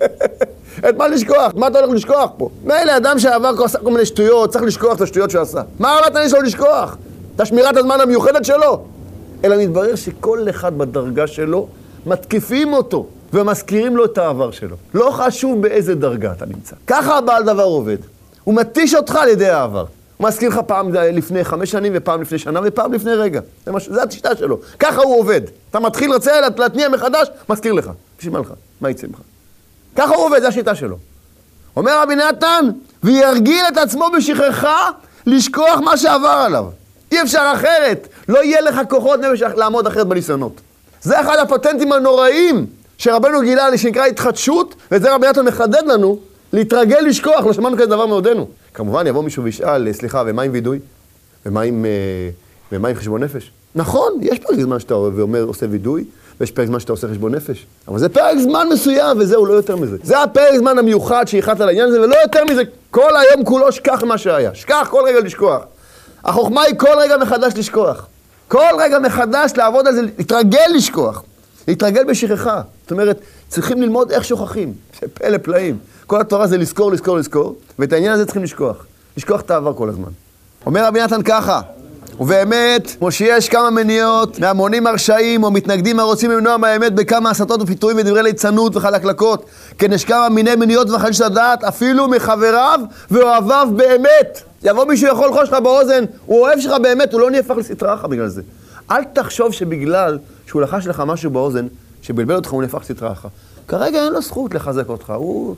את מה לשכוח? מה אתה הולך לשכוח פה? מילא אדם שעבר עשה כל מיני שטויות, צריך לשכוח את השטויות שעשה. מה רבי נתן יש לו לשכוח? את השמירת הזמן המיוחדת שלו. אלא מתברר שכל אחד בדרגה שלו, מתקיפים אותו ומזכירים לו את העבר שלו. לא חשוב באיזה דרגה אתה נמצא. ככה הבעל דבר עובד. הוא מתיש אותך על ידי העבר. הוא מזכיר לך פעם לפני חמש שנים, ופעם לפני שנה, ופעם לפני רגע. זה, מש... זה השיטה שלו. ככה הוא עובד. אתה מתחיל רצה להתניע מחדש, מזכיר לך. בשביל מה לך? מה יצא ממך? ככה הוא עובד, זה השיטה שלו. אומר רבי נתן, וירגיל את עצמו בשכחה, לשכוח מה שעבר עליו. אי אפשר אחרת. לא יהיה לך כוחות נפש לעמוד אחרת בניסיונות. זה אחד הפטנטים הנוראים שרבנו גילה לי, שנקרא התחדשות, וזה רבי נתן מחדד לנו, להתרגל לשכוח, לא שמענו כזה דבר מעודנו. כמובן יבוא מישהו וישאל, סליחה, ומה עם וידוי? ומה עם, ומה עם חשבון נפש? נכון, יש פרק זמן שאתה ואומר, עושה וידוי, ויש פרק זמן שאתה עושה חשבון נפש. אבל זה פרק זמן מסוים, וזהו, לא יותר מזה. זה הפרק זמן המיוחד שהחלטת על העניין הזה, ולא יותר מזה, כל היום כולו שכח מה שהיה. שכח כל רגע לשכוח. החוכמה היא כל רגע מחדש לשכוח. כל רגע מחדש לעבוד על זה, להתרגל לשכוח. להתרגל בשכחה. זאת אומרת, צריכים ללמוד איך שוכחים. פלא פלאים. כל התורה זה לזכור, לזכור, לזכור, ואת העניין הזה צריכים לשכוח. לשכוח את העבר כל הזמן. אומר רבי נתן ככה, ובאמת, כמו שיש כמה מניעות מהמונים הרשעים או מתנגדים הרוצים למנוע מהאמת בכמה הסתות ופיתויים ודברי ליצנות וחלקלקות, כן יש כמה מיני מניעות וחליש לדעת, אפילו מחבריו ואוהביו באמת. יבוא מישהו יכול לחוש לך באוזן, הוא אוהב שלך באמת, הוא לא נהפך לסטרה אחת בגלל זה. אל תחשוב שבגלל שהוא לחש לך משהו באוזן, שבלבל אותך הוא נהפך לסטרה אחת. כרגע אין לו זכות לחזק אותך, הוא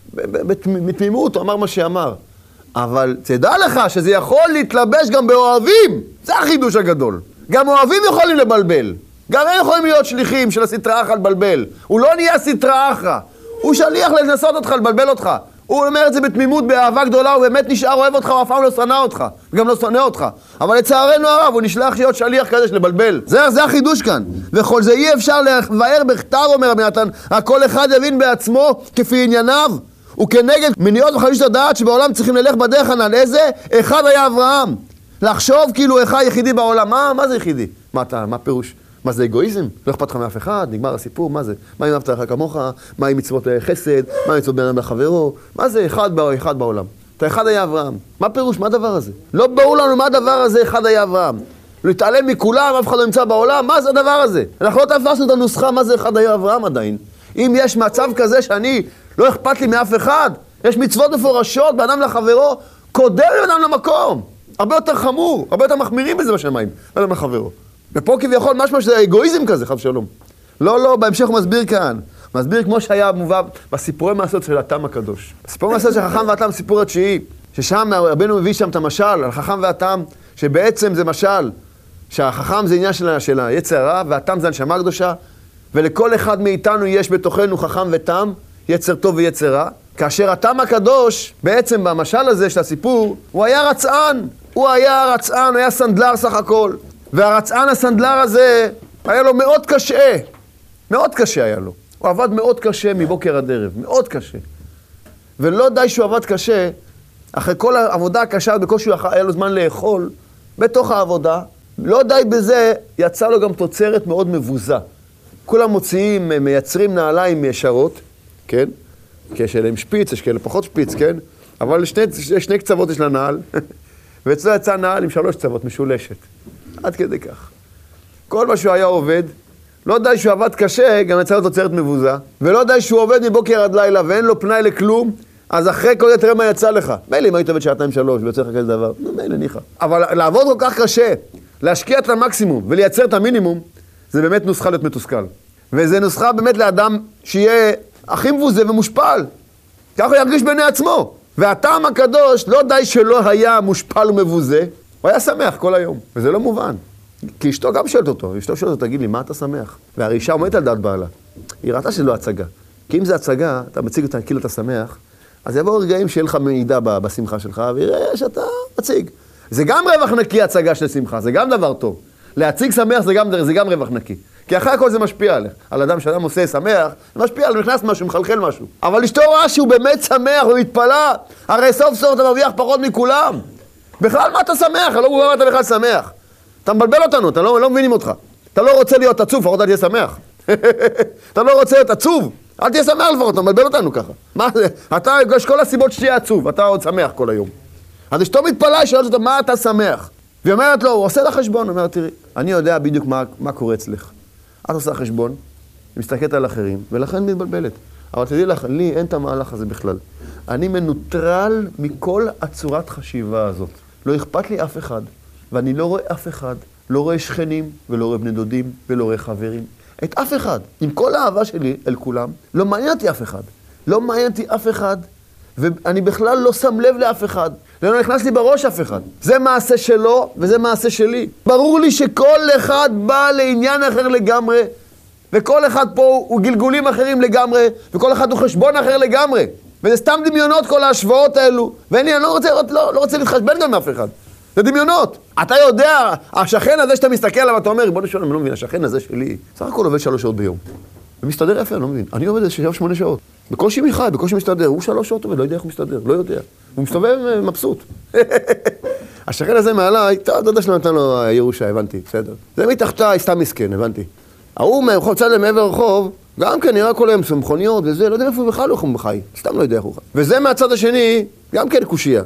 בתמימות, הוא אמר מה שאמר. אבל תדע לך שזה יכול להתלבש גם באוהבים. זה החידוש הגדול. גם אוהבים יכולים לבלבל. גם הם יכולים להיות שליחים של הסטרה אחת לבלבל. הוא לא נהיה סטרה אחת. הוא שליח לנסות אותך, לבלבל אותך. הוא אומר את זה בתמימות, באהבה גדולה, הוא באמת נשאר אוהב אותך, הוא אף פעם לא שונא אותך. וגם לא שונא אותך. אבל לצערנו הרב, הוא נשלח להיות שליח כזה של לבלבל. זה, זה החידוש כאן. וכל זה אי אפשר לבאר בכתב, אומר רבי נתן, הכל אחד יבין בעצמו כפי ענייניו. וכנגד מניעות וחליש לדעת שבעולם צריכים ללך בדרך הנ"ל. איזה? אחד היה אברהם. לחשוב כאילו אחד יחידי בעולם. מה, מה זה יחידי? מה אתה, מה פירוש? מה זה אגואיזם? לא אכפת לך מאף אחד? נגמר הסיפור? מה זה? מה אם אהבת לך כמוך? מה עם מצוות חסד? מה עם מצוות בן אדם לחברו? מה זה אחד, אחד בעולם? אתה אחד היה אברהם. מה פירוש? מה הדבר הזה? לא ברור לנו מה הדבר הזה אחד היה אברהם. להתעלם מכולם, אף אחד לא נמצא בעולם. מה זה הדבר הזה? אנחנו לא תפסנו את הנוסחה מה זה אחד היה אברהם עדיין. אם יש מצב כזה שאני לא אכפת לי מאף אחד, יש מצוות מפורשות, באדם לחברו, קודם באדם למקום. הרבה יותר חמור, הרבה יותר מחמירים בזה בשמיים, באדם לחברו. ופה כביכול משמע שזה אגואיזם כזה, חב שלום. לא, לא, בהמשך הוא מסביר כאן. מסביר כמו שהיה מובא בסיפורי מעשות של התם הקדוש. בסיפורי מעשות של החכם והתם, סיפור התשיעי, ששם רבנו מביא שם את המשל, על חכם והתם, שבעצם זה משל, שהחכם זה עניין של, של היצר הרע, והתם זה הנשמה הקדושה, ולכל אחד מאיתנו יש בתוכנו חכם ותם, יצר טוב ויצר רע, כאשר התם הקדוש, בעצם במשל הזה של הסיפור, הוא היה רצען, הוא היה רצען, הוא היה סנדלר סך הכל. והרצען הסנדלר הזה, היה לו מאוד קשה, מאוד קשה היה לו. הוא עבד מאוד קשה מבוקר עד ערב, מאוד קשה. ולא די שהוא עבד קשה, אחרי כל העבודה הקשה, בקושי היה לו זמן לאכול, בתוך העבודה, לא די בזה, יצא לו גם תוצרת מאוד מבוזה. כולם מוציאים, מייצרים נעליים ישרות, כן? כי יש אליהם שפיץ, יש כאלה פחות שפיץ, כן? אבל שני, שני קצוות יש לנעל, ואצלו יצא נעל עם שלוש קצוות משולשת. עד כדי כך. כל מה שהוא היה עובד, לא די שהוא עבד קשה, גם יצא לו תוצרת מבוזה, ולא די שהוא עובד מבוקר עד לילה, ואין לו פנאי לכלום, אז אחרי כל זה תראה מה יצא לך. מילא אם היית עובד שעתיים שלוש, ויוצא לך כזה דבר, מילא ניחא. אבל לעבוד כל כך קשה, להשקיע את המקסימום, ולייצר את המינימום, זה באמת נוסחה להיות מתוסכל. וזה נוסחה באמת לאדם שיהיה הכי מבוזה ומושפל. ככה הוא ירגיש בעיני עצמו. והטעם הקדוש לא די שלא היה מושפל ומבוזה, הוא היה שמח כל היום. וזה לא מובן. כי אשתו גם שואלת אותו. אשתו שואלת אותו, תגיד לי, מה אתה שמח? והאישה עומדת על דעת בעלה. היא ראתה שזה לא הצגה. כי אם זה הצגה, אתה מציג אותה כאילו אתה שמח, אז יבואו רגעים שיהיה לך מעידה בשמחה שלך, ויראה שאתה מציג. זה גם רווח נקי הצגה של שמחה, זה גם דבר טוב. להציג שמח זה גם, זה גם רווח נקי. כי אחרי הכל זה משפיע עליך. על אדם שאדם עושה שמח, זה משפיע עליו, נכנס משהו, מחלחל משהו. אבל אשתו רואה שהוא באמת שמח ומתפלא, הרי סוף סוף אתה מרוויח פחות מכולם. בכלל מה אתה שמח? לא מובן מה אתה בכלל שמח. אתה מבלבל אותנו, אתה לא, לא מבינים אותך. אתה לא רוצה להיות עצוב, לפחות אל תהיה שמח. אתה לא רוצה להיות עצוב, אל תהיה שמח לפחות, אתה מבלבל אותנו ככה. מה זה? אתה, יש כל הסיבות שתהיה עצוב, אתה עוד שמח כל היום. אז אשתו מתפלא, שואלת אותו, מה אתה שמח? והיא אומרת לו, הוא עושה לה חשבון, הוא אומר, תראי, אני יודע בדיוק מה, מה קורה אצלך. את עושה חשבון, מסתכלת על אחרים, ולכן מתבלבלת. אבל תדעי לך, לי אין את המהלך הזה בכלל. אני מנוטרל מכל הצורת חשיבה הזאת. לא אכפת לי אף אחד, ואני לא רואה אף אחד, לא רואה שכנים, ולא רואה בני דודים, ולא רואה חברים. את אף אחד. עם כל האהבה שלי אל כולם, לא מעניין אותי אף אחד. לא מעניין אותי אף אחד, ואני בכלל לא שם לב לאף אחד. לא נכנס לי בראש אף אחד. זה מעשה שלו, וזה מעשה שלי. ברור לי שכל אחד בא לעניין אחר לגמרי, וכל אחד פה הוא גלגולים אחרים לגמרי, וכל אחד הוא חשבון אחר לגמרי. וזה סתם דמיונות כל ההשוואות האלו, ואני לא רוצה, לא, לא רוצה להתחשבן גם מאף אחד. זה דמיונות. אתה יודע, השכן הזה שאתה מסתכל עליו, אתה אומר, בוא נשאול, אני לא מבין, השכן הזה שלי, סך הכל עובד שלוש שעות ביום. ומסתדר יפה, אני לא מבין. אני עובד שבע, שמונה שעות. בקושי מחי, בקושי מסתדר. הוא שלוש שעות עובד, לא יודע איך הוא מסתדר, לא יודע. הוא מסתובב מבסוט. השכן הזה מעליי, אתה יודע שלא נתן לו ירושה, הבנתי, בסדר. זה מתחתיי, סתם מסכן, הבנתי. ההוא מהרחוב, צד למעבר הרחוב, גם כן נראה כל היום מכוניות וזה, לא יודע איפה הוא בכלל הוא חי, סתם לא יודע איך הוא חי. וזה מהצד השני, גם כן קושייה.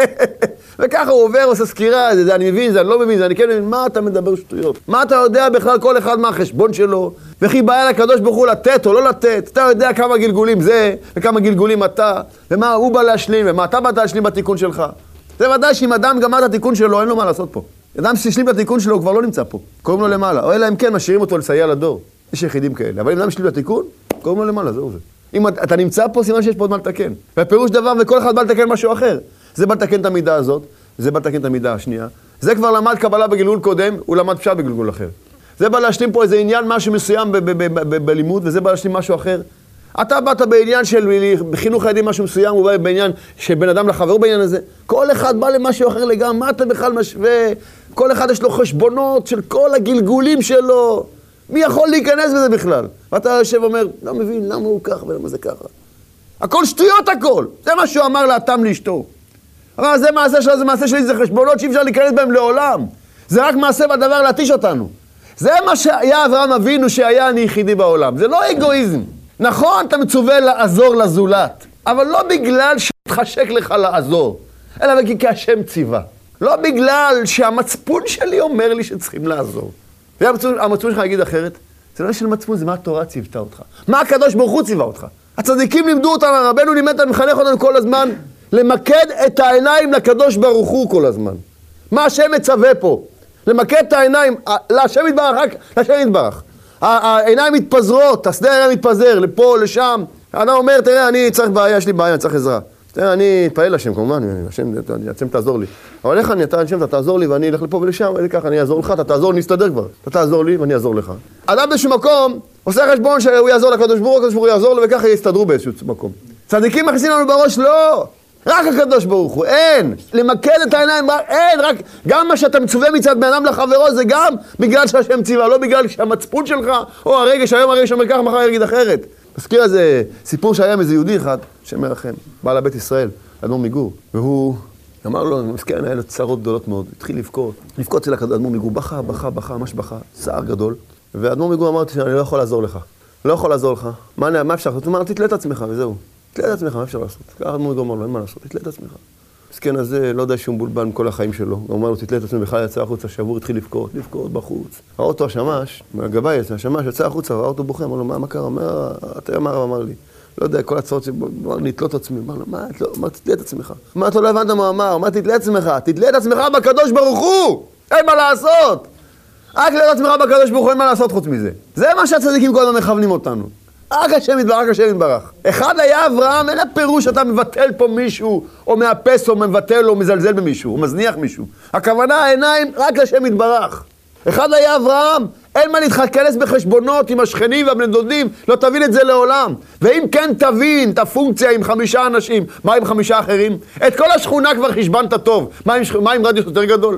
וככה הוא עובר, עושה סקירה, זה, זה אני מבין, זה אני לא מבין, זה אני כן מבין, מה אתה מדבר שטויות? מה אתה יודע בכלל כל אחד מה החשבון שלו? וכי בעיה לקדוש ברוך הוא לתת או לא לתת? אתה יודע כמה גלגולים זה, וכמה גלגולים אתה, ומה הוא בא להשלים, ומה אתה באת להשלים בתיקון שלך. זה ודאי שאם אדם גמר את התיקון שלו, אין לו מה לעשות פה. אדם שהשלים את התיקון שלו, הוא כבר לא נמצא פה. קוראים לו למעלה. או אלא אם כן, משאירים אותו לסייע לדור. יש יחידים כאלה. אבל אם אדם השלים את התיקון, קוראים לו למעלה, זהו זה. אם אתה נמצא פה, סימן שיש פה עוד מה לתקן. והפירוש דבר, וכל אחד בא לתקן משהו אחר. זה בא לתקן את המידה הזאת, זה בא לתקן את המידה השנייה. זה כבר למד קבלה בגלגול קודם, הוא למד פשט בגלגול אחר. זה בא להשלים פה איזה עניין, משהו מסוים בלימוד, וזה בא להשלים משהו אחר. אתה באת בעניין של חינוך ילדים משהו מסוים, הוא בא בעניין של בן אדם לחבר בעניין הזה. כל אחד בא למשהו אחר לגמרי, מה אתה בכלל משווה? כל אחד יש לו חשבונות של כל הגלגולים שלו. מי יכול להיכנס בזה בכלל? ואתה יושב ואומר, לא מבין למה הוא ככה ולמה זה ככה. הכל שטויות הכל. זה מה שהוא אמר לאתם לאשתו. אבל זה מעשה שלה, זה מעשה שלי, זה חשבונות שאי אפשר להיכנס בהם לעולם. זה רק מעשה בדבר להתיש אותנו. זה מה שהיה אברהם אבינו שהיה אני יחידי בעולם. זה לא אגואיזם. נכון, אתה מצווה לעזור לזולת, אבל לא בגלל שתחשק לך לעזור, אלא כי השם ציווה. לא בגלל שהמצפון שלי אומר לי שצריכים לעזור. והמצפון שלך יגיד אחרת, זה לא של מצפון, זה מה התורה ציוותה אותך. מה הקדוש ברוך הוא ציווה אותך. הצדיקים לימדו אותנו, רבנו לימד, מחנך אותנו כל הזמן, למקד את העיניים לקדוש ברוך הוא כל הזמן. מה השם מצווה פה? למקד את העיניים, להשם יתברך, רק להשם יתברך. העיניים מתפזרות, השדה העיניים מתפזר, לפה, לשם. האדם אומר, תראה, אני צריך בעיה, יש לי בעיה, אני צריך עזרה. תראה, אני אתפעל לשם, כמובן, השם, השם תעזור לי. אבל איך אני, אתה, השם, אתה תעזור לי, ואני אלך לפה ולשם, וככה, אני אעזור לך, אתה תעזור, אני אסתדר כבר. אתה תעזור לי, ואני אעזור לך. אדם באיזשהו מקום, עושה חשבון שהוא יעזור לקדוש ברוך הוא, הקדוש ברוך הוא יעזור לו, וככה יסתדרו באיזשהו מקום. צדיקים מכניסים לנו בראש, לא! רק הקדוש ברוך הוא, אין! למקד את העיניים, אין! רק, גם מה שאתה מצווה מצד בן אדם לחברו, זה גם בגלל שהשם ציווה, לא בגלל שהמצפון שלך, או הרגש, היום הרגש אומר ככה, מחר יגיד אחרת. מזכיר איזה סיפור שהיה עם איזה יהודי אחד, שמרחם, בעל הבית ישראל, אדמו"ר מגור, והוא אמר לו, מסכן, היה לו צרות גדולות מאוד, התחיל לבכות, לבכות אצל אדמו"ר מגור, בכה, בכה, בכה, ממש בכה, צער גדול, ואדמו"ר מגור אמר שאני לא יכול לעזור לך, לא יכול לעזור לך, מה, מה אפשר? הוא אמר, תתלה את עצמך, וזהו. תתלה את עצמך, מה אפשר לעשות? ככה אדמו"ר מגור אמר לו, אין מה לעשות, תתלה את עצמך. מסכן הזה, לא יודע שהוא מבולבל מכל החיים שלו. הוא אמר לו, תתלה את עצמך, בכלל יצא החוצה, שבור התחיל לבכות, לבכות בחוץ. האוטו השמש, מהגבאי יצא, השמש יצא החוצה, והאוטו בוכה, אמר לו, מה, מה קרה? מה, אתה מה הרב אמר לי? לא יודע, כל הצעות שלי, אמר לי, תתלות את עצמי. אמר לו, מה, אמר, תתלה את עצמך. אמר, אתה לא הבנת מה אמר, אמר, תתלה את עצמך, תתלה את עצמך בקדוש ברוך הוא! אין מה לעשות! רק לתלה את עצמך בקדוש ברוך הוא, אין מה לעשות חוץ מזה. זה מה שהצדיקים כל הזמן מכוונים אותנו. רק השם יתברך, רק השם יתברך. אחד היה אברהם, אין הפירוש שאתה מבטל פה מישהו, או מאפס, או מבטל, או מזלזל במישהו, או מזניח מישהו. הכוונה, העיניים, רק לשם יתברך. אחד היה אברהם, אין מה להתחכנס בחשבונות עם השכנים והבני דודים, לא תבין את זה לעולם. ואם כן תבין את הפונקציה עם חמישה אנשים, מה עם חמישה אחרים? את כל השכונה כבר חשבנת טוב. מה עם, מה עם רדיוס יותר גדול?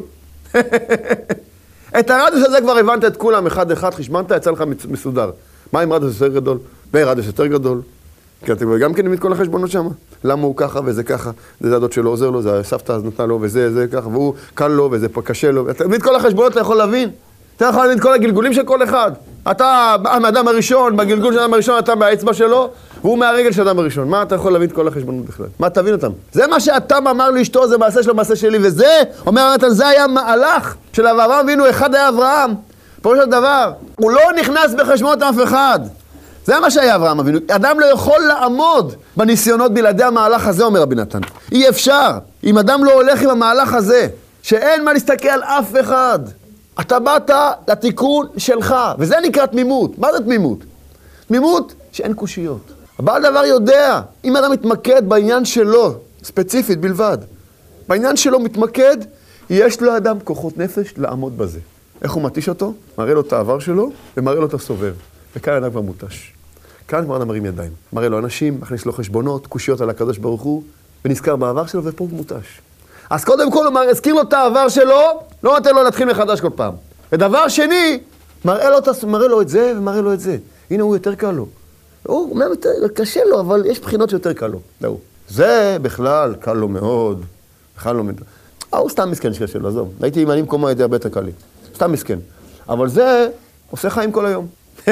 את הרדיוס הזה כבר הבנת את כולם, אחד אחד, חשבנת, יצא לך מסודר. מה עם רדיוס יותר גדול? ברדיוס יותר גדול. כי אתה גם כן מביא את כל החשבונות שם. למה הוא ככה וזה ככה, זה הדוד שלו עוזר לו, זה הסבתא אז נתנה לו וזה, זה ככה, והוא קל לו וזה קשה לו. אתה מביא את כל החשבונות, אתה יכול להבין. אתה יכול להבין את כל הגלגולים של כל אחד. אתה מהאדם הראשון, בגלגול של האדם הראשון, אתה מהאצבע שלו, והוא מהרגל של האדם הראשון. מה אתה יכול להבין את כל החשבונות בכלל? מה תבין אותם? זה מה שאתה אמר לאשתו, זה מעשה שלו, מעשה שלי, וזה, אומר נתן, זה היה מהלך של אברהם אבינו, אחד היה אברהם. פירוש הדבר, הוא לא נכנס בחשבונות אף אחד. זה מה שהיה אברהם אבינו. אדם לא יכול לעמוד בניסיונות בלעדי המהלך הזה, אומר רבי נתן. אי אפשר. אם אדם לא הולך עם המהלך הזה, שאין מה להסתכל על אף אחד, אתה באת לתיקון שלך, וזה נקרא תמימות. מה זה תמימות? תמימות שאין קושיות. הבעל דבר יודע, אם אדם מתמקד בעניין שלו, ספציפית בלבד, בעניין שלו מתמקד, יש לו אדם כוחות נפש לעמוד בזה. איך הוא מתיש אותו? מראה לו את העבר שלו, ומראה לו את הסובב. וכאן אדם כבר מותש. כאן כבר אדם מרים ידיים. מראה לו אנשים, מכניס לו חשבונות, קושיות על הקדוש ברוך הוא, ונזכר בעבר שלו, ופה הוא מותש. אז קודם כל הוא הזכיר לו את העבר שלו, לא נותן לו להתחיל מחדש כל פעם. ודבר שני, מראה לו, מראה לו את זה ומראה לו את זה. הנה הוא יותר קל לו. הוא אומר, קשה לו, אבל יש בחינות שיותר קל לו. לא. זה בכלל קל לו מאוד. בכלל לא מאוד. אה, הוא סתם מסכן שקשה לו, עזוב. הייתי אם אני מקומה הייתי הרבה יותר קל לי. סתם מסכן. אבל זה עושה חיים כל היום.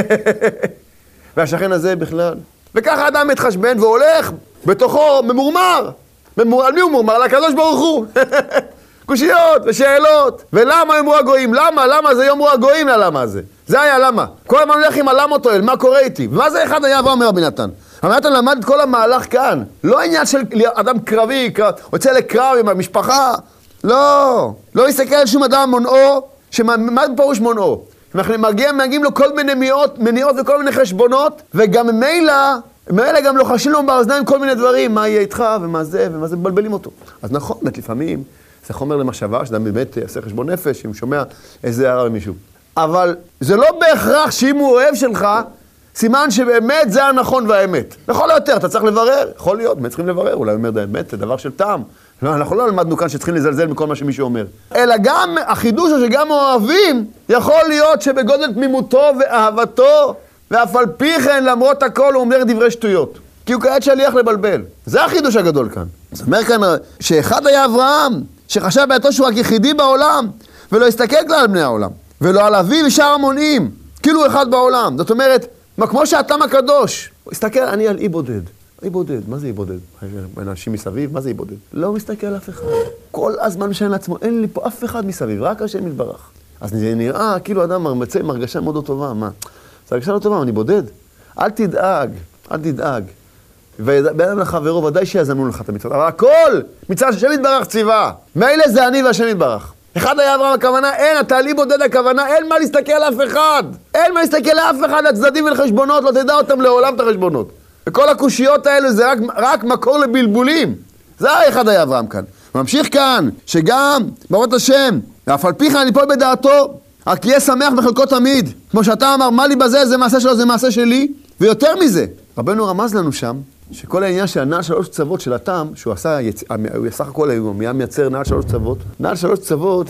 והשכן הזה בכלל. וככה אדם מתחשבן והולך בתוכו ממורמר. ממור... על מי הוא מורמר? לקדוש ברוך הוא. קושיות ושאלות. ולמה יאמרו הגויים? למה? למה זה יאמרו הגויים? למה הזה? זה היה למה. כל הזמן הולך עם הלמה טועל, מה קורה איתי? ומה זה אחד היה ואומר רבי נתן? רבי נתן למד את כל המהלך כאן. לא עניין של אדם קרבי, רוצה לקרב עם המשפחה. לא. לא יסתכל על שום אדם מונעו. שמה, מה פירוש מונעו? אנחנו מגיעים, מגיעים לו כל מיני מניעות, מניעות וכל מיני חשבונות, וגם מילא, מילא גם לוחשים לו באוזניים כל מיני דברים, מה יהיה איתך ומה זה, ומה זה מבלבלים אותו. אז נכון, באמת לפעמים, זה חומר למחשבה, שאדם באמת יעשה חשבון נפש, אם שומע איזה הערה למישהו. אבל זה לא בהכרח שאם הוא אוהב שלך, סימן שבאמת זה הנכון והאמת. לכל היותר, אתה צריך לברר, יכול להיות, באמת צריכים לברר, אולי אומר, באמת, זה דבר של טעם. לא, אנחנו לא למדנו כאן שצריכים לזלזל מכל מה שמישהו אומר. אלא גם, החידוש הוא שגם אוהבים, יכול להיות שבגודל תמימותו ואהבתו, ואף על פי כן, למרות הכל, הוא אומר דברי שטויות. כי הוא כעת שליח לבלבל. זה החידוש הגדול כאן. זאת אומרת כאן, שאחד היה אברהם, שחשב בעתו שהוא רק יחידי בעולם, ולא הסתכל כלל על בני העולם, ולא על אביו ושאר המונים, כאילו אחד בעולם. זאת אומרת, כמו שהתם הקדוש, הוא הסתכל, אני על אי בודד. אי בודד, מה זה אי בודד? אנשים מסביב, מה זה אי בודד? לא מסתכל על אף אחד. כל הזמן משנה לעצמו, אין לי פה אף אחד מסביב, רק השם יתברך. אז זה נראה כאילו אדם מרמצה עם הרגשה מאוד לא טובה, מה? זה הרגשה לא טובה, אני בודד. אל תדאג, אל תדאג. ובאדם לחברו, ודאי שיזמנו לך את המצוות. אבל הכל, מצד השם יתברך ציווה. מילא זה אני והשם יתברך. אחד היה אברהם הכוונה, אין, אתה לי בודד הכוונה, אין מה להסתכל על אף אחד. אין מה להסתכל על אף אחד, לצדדים ולחשבונות, לא תדע אותם לעולם את החשבונות. וכל הקושיות האלו זה רק, רק מקור לבלבולים. זה אחד היה אברהם כאן. ממשיך כאן, שגם, ברוך השם, ואף על פי כן ליפול בדעתו, רק יהיה שמח בחלקו תמיד. כמו שאתה אמר, מה לי בזה, זה מעשה שלו, זה מעשה שלי. ויותר מזה, רבנו רמז לנו שם, שכל העניין של הנעל שלוש צוות של התם, שהוא עשה, יצ... הוא סך הכל היום, היה מייצר נעל שלוש צוות. נעל שלוש צוות,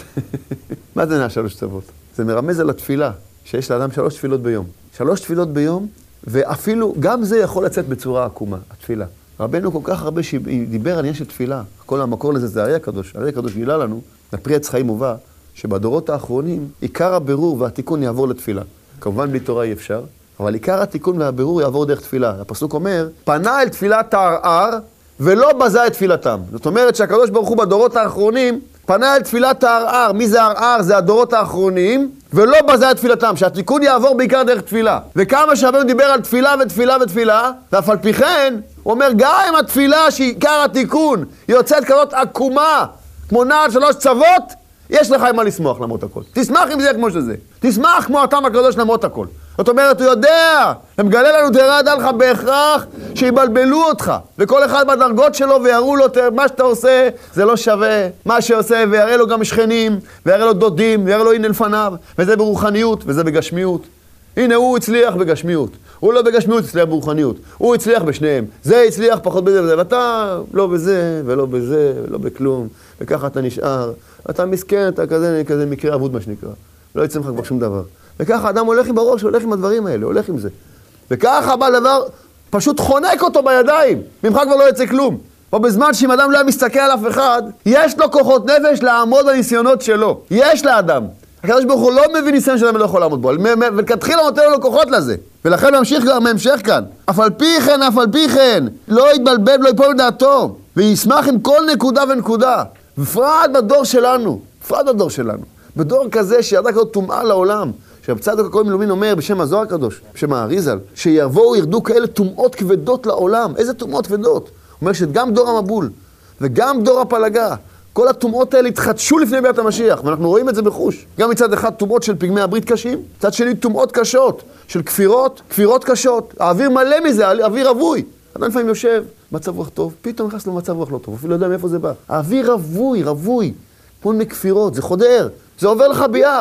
מה זה נעל שלוש צוות? זה מרמז על התפילה, שיש לאדם שלוש תפילות ביום. שלוש תפילות ביום, ואפילו, גם זה יכול לצאת בצורה עקומה, התפילה. רבנו כל כך הרבה שדיבר על עניין של תפילה. כל המקור לזה זה הרי הקדוש. הרי הקדוש גילה לנו, לפרי עץ חיים מובא, שבדורות האחרונים, עיקר הבירור והתיקון יעבור לתפילה. כמובן בלי תורה אי אפשר, אבל עיקר התיקון והבירור יעבור דרך תפילה. הפסוק אומר, פנה אל תפילת הערער, ולא בזה את תפילתם. זאת אומרת שהקדוש ברוך הוא בדורות האחרונים, פנה אל תפילת הערער. מי זה הערער? זה הדורות האחרונים, ולא בזה את תפילתם, שהתיקון יעבור בעיקר דרך תפילה. וכמה שרבנו דיבר על תפילה ותפילה ותפילה, ואף על פי כן, הוא אומר, גם אם התפילה שעיקר התיקון יוצאת כזאת עקומה, כמו נעל שלוש צוות, יש לך עם מה לשמוח למרות הכל. תשמח אם זה כמו שזה. תשמח כמו התם הקדוש למרות הכל. זאת אומרת, הוא יודע, הם מגלה לנו תראה ידע לך בהכרח שיבלבלו אותך. וכל אחד בדרגות שלו ויראו לו, מה שאתה עושה זה לא שווה. מה שעושה ויראה לו גם שכנים, ויראה לו דודים, ויראה לו הנה לפניו. וזה ברוחניות וזה בגשמיות. הנה הוא הצליח בגשמיות. הוא לא בגשמיות, הצליח ברוחניות. הוא הצליח בשניהם. זה הצליח פחות בזה וזה. ואתה לא בזה ולא בזה ולא בכלום. וככה אתה נשאר. אתה מסכן, אתה כזה, כזה מקרה אבוד מה שנקרא. לא יצא לך כבר שום דבר. וככה אדם הולך עם הראש, הולך עם הדברים האלה, הולך עם זה. וככה בא דבר, פשוט חונק אותו בידיים. ממך כבר לא יצא כלום. או בזמן שאם אדם לא מסתכל על אף אחד, יש לו כוחות נפש לעמוד בניסיונות שלו. יש לאדם. הקדוש ברוך הוא לא מבין ניסיון שאדם לא יכול לעמוד בו. וכתחילה נותן לו כוחות לזה. ולכן ממשיך כבר מהמשך כאן. אף על פי כן, אף על פי כן, לא יתבלבל, לא יפול לדעתו. וישמח עם כל נקודה ונקודה. בפרט בדור שלנו. בפרט בדור שלנו. בדור כזה שירדה כזאת טומאה לעולם. שהבצדוק הכהן מלומין אומר בשם הזוהר הקדוש, בשם האריזל, שיבואו ירדו כאלה טומאות כבדות לעולם. איזה טומאות כבדות? הוא אומר שגם דור המבול וגם דור הפלגה, כל הטומאות האלה התחדשו לפני ביאת המשיח, ואנחנו רואים את זה בחוש. גם מצד אחד טומאות של פגמי הברית קשים, מצד שני טומאות קשות, של כפירות, כפירות קשות. האוויר מלא מזה, האוויר רווי. אדם לפעמים יושב, מצב רוח טוב, פתאום נכנס לו מצב רוח לא טוב, אפילו לא יודע מאיפה זה בא. האוויר רווי, רווי, כמו מכפירות, זה חודר, זה עובר לך ביעף.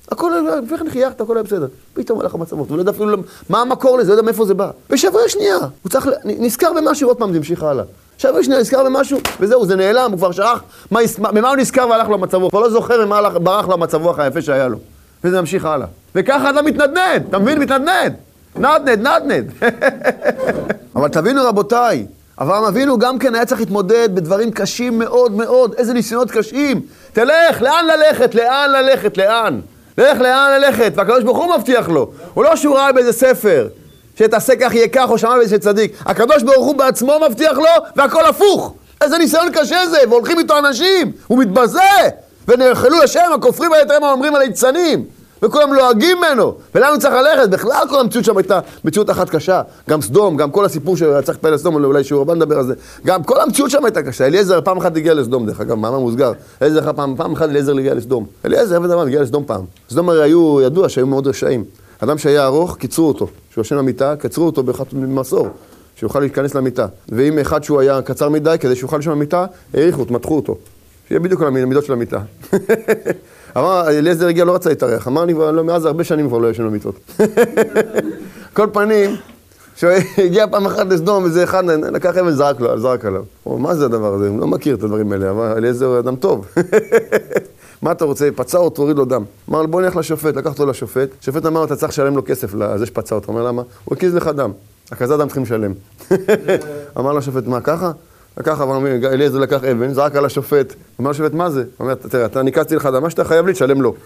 הכל, לפני כן חייכת, הכל היה בסדר. פתאום הלך המצב, הוא לא יודע אפילו מה המקור לזה, לא יודע מאיפה זה בא. בשבוע שנייה, הוא צריך, נזכר במשהו, עוד פעם זה המשיך הלאה. שבוע שנייה נזכר במשהו, וזהו, זה נעלם, הוא כבר שכח, ממה הוא נזכר והלך למצבו. כבר לא זוכר ממה הלך, ברח למצבו היפה שהיה לו. וזה ממשיך הלאה. וככה אתה מתנדנד, אתה מבין? מתנדנד. נדנד, נדנד. אבל תבינו רבותיי, אברהם אבינו גם כן היה צריך להתמודד בדברים קשים מאוד מאוד. איזה ניסיונות קשים. תלך, לאן ללכת? לאן ללכת? לאן? לך לאן ללכת? והקדוש ברוך הוא מבטיח לו. הוא לא שהוא ראה באיזה ספר, שתעשה כך יהיה כך, או שמע באיזה צדיק. הקדוש ברוך הוא בעצמו מבטיח לו, והכל הפוך. איזה ניסיון קשה זה, והולכים איתו אנשים. הוא מתבזה, ונאכלו לשם, הכופרים היתרים האומרים על היצנים. וכולם לועגים ממנו, ולאן הוא צריך ללכת? בכלל כל המציאות שם הייתה מציאות אחת קשה. גם סדום, גם כל הסיפור שצריך פלא סדום, אולי שהוא רבן לדבר על זה. גם כל המציאות שם הייתה קשה. אליעזר פעם אחת הגיע לסדום, דרך אגב, מאמר מוסגר. אליעזר פעם, פעם אחת אליעזר הגיע לסדום. אליעזר עבד אדם הגיע לסדום פעם. סדום הרי היו, ידוע שהיו מאוד רשעים. אדם שהיה ארוך, קיצרו אותו. שהוא ישן למיטה, קצרו אותו באחד ממסור, שיוכל להתכנס למיטה. ואם אחד שהוא היה קצר מדי, כדי שיוכל לישון למיטה, העריכו, מתחו אותו. שיהיה בדיוק על המידות של המיטה. אמר, אליעזר הגיע, לא רצה להתארח. אמר, אני לא, מאז הרבה שנים כבר לא ישנו מיטות. כל פנים, שהגיע פעם אחת לסדום, וזה אחד, לקח אבן, זרק לו, זרק עליו. הוא, מה זה הדבר הזה? הוא לא מכיר את הדברים האלה, אבל אליעזר הוא אדם טוב. מה אתה רוצה? פצע אותו, הוריד לו דם. אמר, בוא נלך לשופט, לקח אותו לשופט. השופט אמר, אתה צריך לשלם לו כסף לזה שפצע אותו. אומר, למה? הוא הקיז לך דם. הכזה דם צריכים לשלם. אמר לשופט, מה, ככה? לקח, אבל אליעזר לקח אבן, זרק על השופט. אמר לשופט, מה זה? הוא אומר, תראה, אתה ניקצתי לך דם, מה שאתה חייב לי, תשלם לו.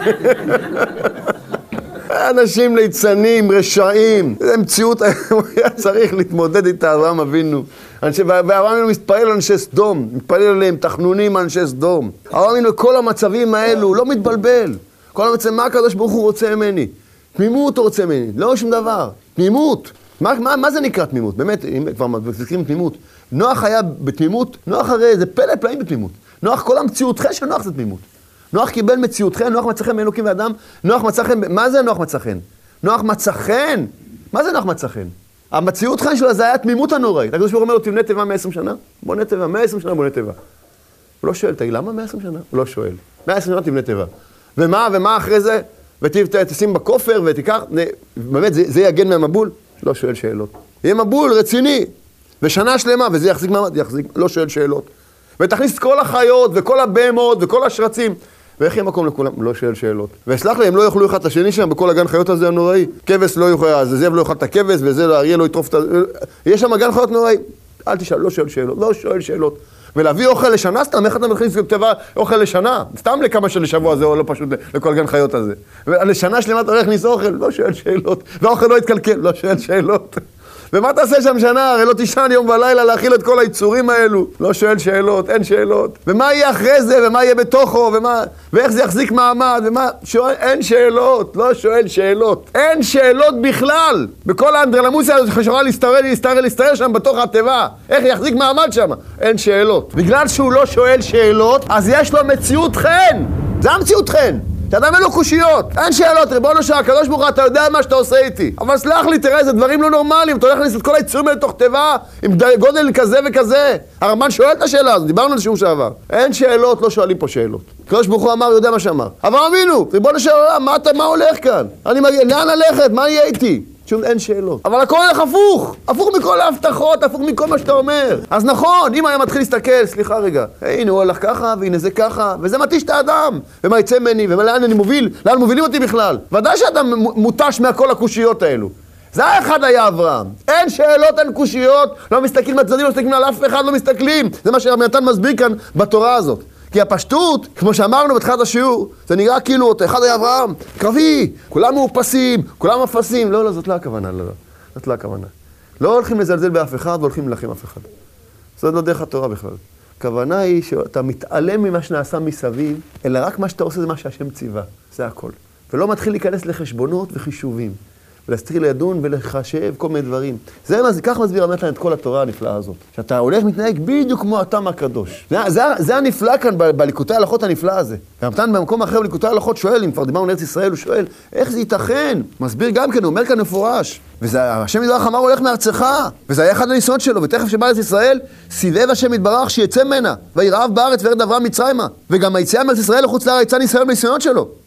אנשים ליצנים, רשעים, זה מציאות, הוא היה צריך להתמודד איתה, אברהם אבינו. ואברהם אבינו מתפעל על אנשי סדום, מתפעל עליהם תחנונים על אנשי סדום. אברהם אבינו, כל המצבים האלו, לא מתבלבל. כל המצבים, מה הקדוש ברוך הוא רוצה ממני? תמימות הוא רוצה ממני, לא שום דבר. תמימות. מה, מה, מה זה נקרא תמימות? באמת, אם כבר מזכירים תמימות. נוח היה בתמימות, נוח הרי זה פלא פלאים בתמימות. נוח, כל המציאותכם של נוח זה תמימות. נוח קיבל מציאותכם, נוח מצא חן מאלוקים ואדם, נוח מצא חן, מה זה נוח מצא חן? נוח מצא חן? מה זה נוח מצא חן? המציאות חן שלו זה היה תמימות הנוראית. הקדוש ברוך הוא אומר לו, תבנה טבע מאה ועשרים שנה? בונה טבע, מאה ועשרים שנה בונה טבע. הוא לא שואל, תגיד, למה מאה ועשרים שנה? הוא לא שואל. מאה ועשרים שנה תבנה טבע. ומה, ומה אחרי זה? ותשים בכופר ותיקח, באמת, זה, זה יגן מהמבול? לא שואל שאלות. יהיה מבול רציני, ושנה שלמה, וזה יחזיק מעמד, יחזיק, לא שואל שאלות. ותכניס את כל החיות, וכל הבהמות, וכל השרצים, ואיך יהיה מקום לכולם? לא שואל שאלות. וסלח לי, הם לא יאכלו אחד את השני שם, בכל הגן חיות הזה הנוראי. כבש לא יאכל, אז זאב לא יאכל את הכבש, וזה האריה לא יטרוף את ה... יש שם גן חיות נוראי. אל תשאל, לא שואל שאלות, לא שואל שאלות. ולהביא אוכל לשנה, סתם, איך אתה מכניס טבע אוכל לשנה? סתם לכמה של שבוע זה, או לא פשוט לכל גן חיות הזה. ולשנה שלמה אתה הולך להכניס אוכל, לא שואל שאלות. והאוכל לא יתקלקל, לא שואל שאלות. ומה תעשה שם שנה? הרי לא תישן יום ולילה להכיל את כל היצורים האלו. לא שואל שאלות, אין שאלות. ומה יהיה אחרי זה, ומה יהיה בתוכו, ומה... ואיך זה יחזיק מעמד, ומה... שואל... אין שאלות, לא שואל שאלות. אין שאלות בכלל. בכל האנדרלמוסיה הזאת שחשורה להסתרל, להסתרל, להסתרל שם בתוך התיבה. איך יחזיק מעמד שם? אין שאלות. בגלל שהוא לא שואל שאלות, אז יש לו מציאות חן. זה המציאות חן. שאדם אין לו קושיות, אין שאלות, ריבונו של הקדוש ברוך הוא, אתה יודע מה שאתה עושה איתי. אבל סלח לי, תראה, זה דברים לא נורמליים, אתה הולך להכניס את כל היצורים האלה לתוך תיבה, עם גודל כזה וכזה. הרמב"ן שואל את השאלה הזאת, דיברנו על שיעור שעבר. אין שאלות, לא שואלים פה שאלות. הקדוש ברוך הוא אמר, יודע מה שאמר. אבל אבינו, ריבונו של העולם, מה, מה הולך כאן? אני מגיע, לאן ללכת? מה יהיה איתי? שום אין שאלות. אבל הכל הולך הפוך, הפוך מכל ההבטחות, הפוך מכל מה שאתה אומר. אז נכון, אם היה מתחיל להסתכל, סליחה רגע, הנה הוא הלך ככה, והנה זה ככה, וזה מתיש את האדם, ומה יצא ממני, ולאן אני מוביל, לאן מובילים אותי בכלל. ודאי שאדם מותש מהכל הקושיות האלו. זה אחד היה אברהם. אין שאלות, אין קושיות, לא מסתכלים מהצדדים, לא מסתכלים על אף אחד, לא מסתכלים. זה מה שרבי נתן מסביר כאן בתורה הזאת. כי הפשטות, כמו שאמרנו בתחילת השיעור, זה נראה כאילו אותו, אחד היה אברהם, קרבי, כולם מאופסים, כולם אפסים. לא, לא, זאת לא הכוונה, לא, לא. זאת לא הכוונה. לא הולכים לזלזל באף אחד והולכים ללחם אף אחד. זאת לא דרך התורה בכלל. הכוונה היא שאתה מתעלם ממה שנעשה מסביב, אלא רק מה שאתה עושה זה מה שהשם ציווה. זה הכל. ולא מתחיל להיכנס לחשבונות וחישובים. ולהסתחיל לדון ולחשב כל מיני דברים. זה מה, כך מסביר רבי נתן את כל התורה הנפלאה הזאת. שאתה הולך מתנהג בדיוק כמו התם הקדוש. זה, זה, זה הנפלא כאן בליקוטי ההלכות הנפלא הזה. רבי נתן במקום אחר בליקוטי ההלכות שואל, אם כבר דיברנו על ארץ ישראל, הוא שואל, איך זה ייתכן? מסביר גם כן, הוא אומר כאן מפורש. וזה, השם יתברך אמר, הולך מארצך. וזה היה אחד הניסיונות שלו, ותכף שבא לארץ ישראל, סיבב השם יתברך שיצא ממנה, וירעב בארץ וירד אברהם מצרימה. וגם היציאה מארץ ישראל לחוץ לארץ יצא ניסיון בניסיונות שלו.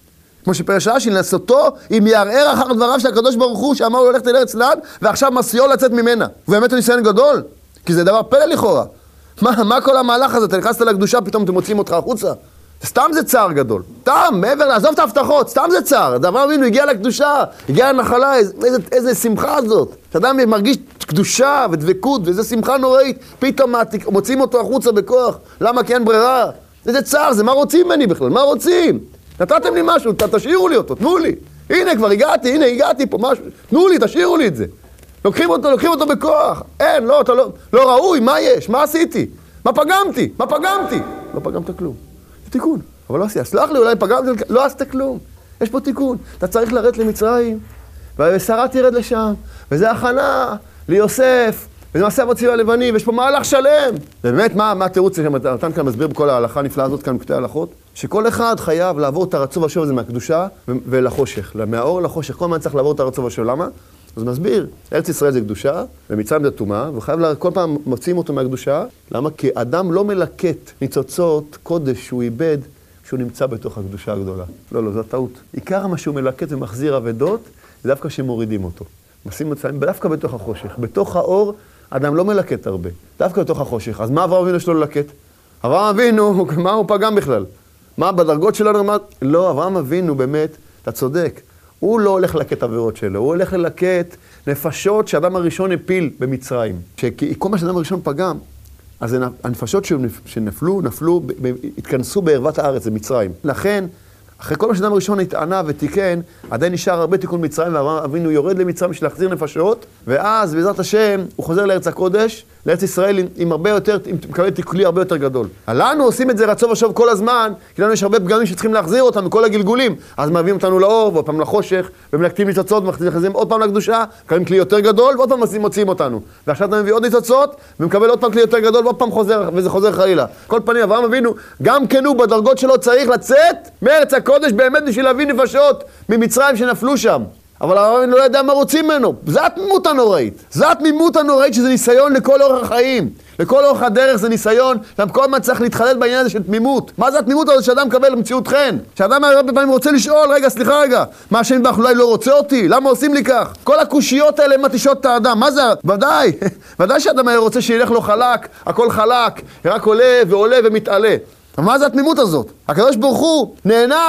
כמו שפרש רש"י, לנסותו אם יערער אחר דבריו של הקדוש ברוך הוא, שאמר לו ללכת אל ארץ כנען, ועכשיו מסיעו לצאת ממנה. ובאמת הוא ניסיון גדול, כי זה דבר פלא לכאורה. מה, מה כל המהלך הזה? אתה נכנסת לקדושה, פתאום אתם מוצאים אותך החוצה. סתם זה צער גדול. סתם, מעבר, לעזוב את ההבטחות, סתם זה צער. דבר אבינו הגיע לקדושה, הגיע לנחלה, איזה, איזה, איזה שמחה הזאת. שאדם מרגיש קדושה ודבקות, ואיזה שמחה נוראית, פתאום מוצאים אותו החוצה בכוח. למה? כי אין ברירה. איזה צער, זה מה רוצים ממני בכלל? מה רוצים? נתתם לי משהו, ת, תשאירו לי אותו, תנו לי. הנה, כבר הגעתי, הנה, הגעתי פה משהו. תנו לי, תשאירו לי את זה. לוקחים אותו, לוקחים אותו בכוח. אין, לא, אתה לא, לא ראוי, מה יש? מה עשיתי? מה פגמתי? מה פגמתי? לא פגמת כלום. זה תיקון. אבל לא עשייה. סלח לי, אולי פגמתי, לא עשית כלום. יש פה תיקון. אתה צריך לרדת למצרים, ושרה תירד לשם, וזה הכנה ליוסף, וזה מעשה אבות צבא הלבנים, ויש פה מהלך שלם. ובאמת, מה, מה התירוץ שנתן כאן מסביר בכל ההלכה הנפלאה הזאת כאן בקטעי ההלכות? שכל אחד חייב לעבור את הרצון והשוב הזה מהקדושה ולחושך, מהאור לחושך. כל הזמן צריך לעבור את הרצון והשוב. למה? אז מסביר, ארץ ישראל זה קדושה, ומצרים זה טומאה, וחייב לה, כל פעם מוציאים אותו מהקדושה. למה? כי אדם לא מלקט ניצוצות קודש שהוא איבד, שהוא נמצא בתוך הקדושה הגדולה. לא, לא, זו טעות. עיקר מה שהוא מלקט ומחזיר אבדות, זה דווקא שמורידים אותו. משים מצרים, דווקא בתוך החושך. בתוך האור, אדם לא מלקט הרבה. דווקא בתוך החושך. אז מה אברהם אבינו שלו ללקט? אברהם אבינו, מה הוא פגם בכלל? מה בדרגות שלנו? מה? לא, אברהם אבינו באמת, אתה צודק. הוא לא הולך ללקט עבירות שלו, הוא הולך ללקט נפשות שהאדם הראשון הפיל במצרים. כי כל מה שהאדם הראשון פגם, אז הנפשות שנפלו, נפלו, התכנסו בערוות הארץ, במצרים. לכן, אחרי כל מה שהאדם הראשון התענה ותיקן, עדיין נשאר הרבה תיקון מצרים, ואברהם אבינו יורד למצרים בשביל להחזיר נפשות, ואז בעזרת השם הוא חוזר לארץ הקודש, לארץ ישראל עם הרבה יותר, עם מקבל תיקולי הרבה יותר גדול. לנו עושים את זה רצון ושוב כל הזמן, כי לנו יש הרבה פגמים שצריכים להחזיר אותם מכל הגלגולים, אז מביאים אותנו לאור, ועוד פעם לחושך, ומלקטים ניצוצות, ומחזירים עוד פעם לקדושה, מקבלים כלי יותר גדול, ועוד פעם מוציאים אותנו. ועכשיו אתה מביא עוד ניצוצות, ומקבל עוד פעם כלי יותר גדול, ועוד פעם חוזר, וזה חוזר חלילה. כל פנים, אברהם אבינו, גם כן הוא בדרגות שלו צריך לצאת מארץ הקודש באמת בשביל להביא נפשות ממצרים שנפלו שם. אבל אברהם לא יודע מה רוצים ממנו. זה התמימות הנוראית. זה התמימות הנוראית שזה ניסיון לכל אורח החיים. לכל אורח הדרך זה ניסיון, גם כל הזמן צריך להתחדד בעניין הזה של תמימות. מה זה התמימות הזאת שאדם מקבל במציאות חן? שאדם הרבה פעמים רוצה לשאול, רגע, סליחה רגע, מה השם בך אולי לא רוצה אותי? למה עושים לי כך? כל הקושיות האלה מתישות את האדם. מה זה? ודאי, ודאי שאדם היה רוצה שילך לו חלק, הכל חלק, רק עולה ועולה ומתעלה. אבל מה זה התמימות הזאת? הקדוש ברוך הוא נהנה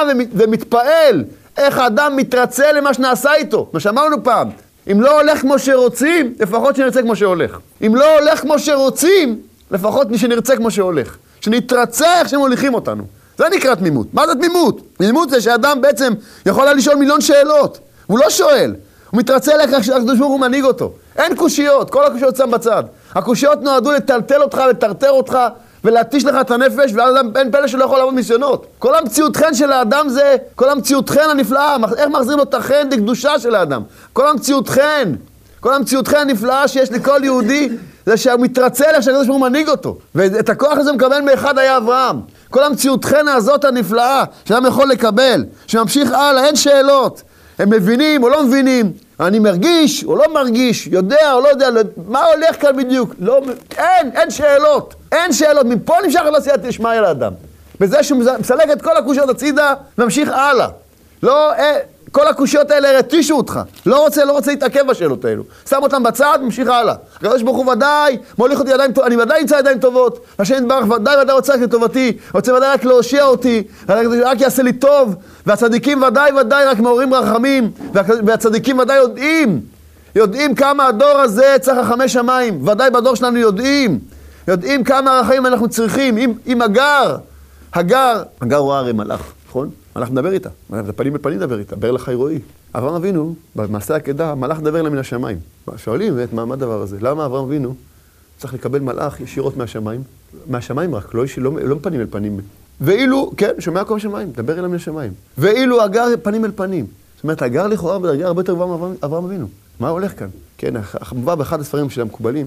ומתפעל איך האדם מתרצה למה שנעשה איתו. מה שאמרנו פעם, אם לא הולך כמו שרוצים, לפחות שנרצה כמו שהולך. אם לא הולך כמו שרוצים, לפחות שנרצה כמו שהולך. שנתרצה איך שהם הוליכים אותנו. זה נקרא תמימות. מה זה תמימות? תמימות זה שאדם בעצם יכול לשאול מיליון שאלות. הוא לא שואל. הוא מתרצה לכך שהקדוש ברוך הוא מנהיג אותו. אין קושיות, כל הקושיות שם בצד. הקושיות נועדו לטלטל אותך, לטרטר אותך, ולהטיש לך את הנפש, והאדם אין פלא שלא יכול לעבוד ניסיונות. כל המציאות חן של האדם זה, כל המציאות חן הנפלאה, איך מחזירים לו את החן לקדושה של האדם. כל המציאות חן, כל המציאות חן הנפלאה שיש לכל יהודי, זה שהוא מתרצה לך שהקדוש ברוך הוא מנהיג אותו. ואת הכוח הזה מקבל מאחד היה אברהם. כל המציאות חן הזאת הנפלאה, שאדם יכול לקבל, שממשיך הלאה, אין שאלות. הם מבינים או לא מבינים, אני מרגיש או לא מרגיש, יודע או לא יודע, מה הולך כאן בדיוק? לא, אין, אין שאלות, אין שאלות, מפה נמשך לא סייעתי לשמע אל האדם. בזה שהוא מסלק את כל הקושיות הצידה, ממשיך הלאה. לא, אה, כל הקושיות האלה הרתישו אותך, לא רוצה, לא רוצה להתעכב בשאלות האלו. שם אותם בצד, ממשיך הלאה. הקדוש ברוך הוא ודאי, מוליך אותי ידיים טובות, אני ודאי נמצא ידיים טובות, השם יתברך ודאי ודאי רוצה רק לטובתי, רוצה ודאי רק להושיע אותי, רק יעשה לי טוב, והצדיקים ודאי ודאי רק מעוררים רחמים, והצדיקים ודאי יודעים, יודעים כמה הדור הזה צריך רחמי שמיים, ודאי בדור שלנו יודעים, יודעים כמה רחמים אנחנו צריכים, עם, עם הגר, הגר, הגר הוא הרי מלאך, נכון? מלאך מדבר איתה, פנים בפנים מדבר איתה, בר לך רואי. אברהם אבינו, במעשה העקדה, מלאך מדבר לה מן השמיים. שואלים, מה, מה הדבר הזה? למה אברהם אבינו צריך לקבל מלאך ישירות מהשמיים? מהשמיים רק, לא, לא, לא פנים אל פנים. ואילו, כן, שומע כל השמיים, דבר אלה מן השמיים. ואילו הגר פנים אל פנים. זאת אומרת, הגר לכאורה בדרגה הרבה יותר גבוהה מאברהם אבינו. מה הולך כאן? כן, מובא באחד הספרים של המקובלים,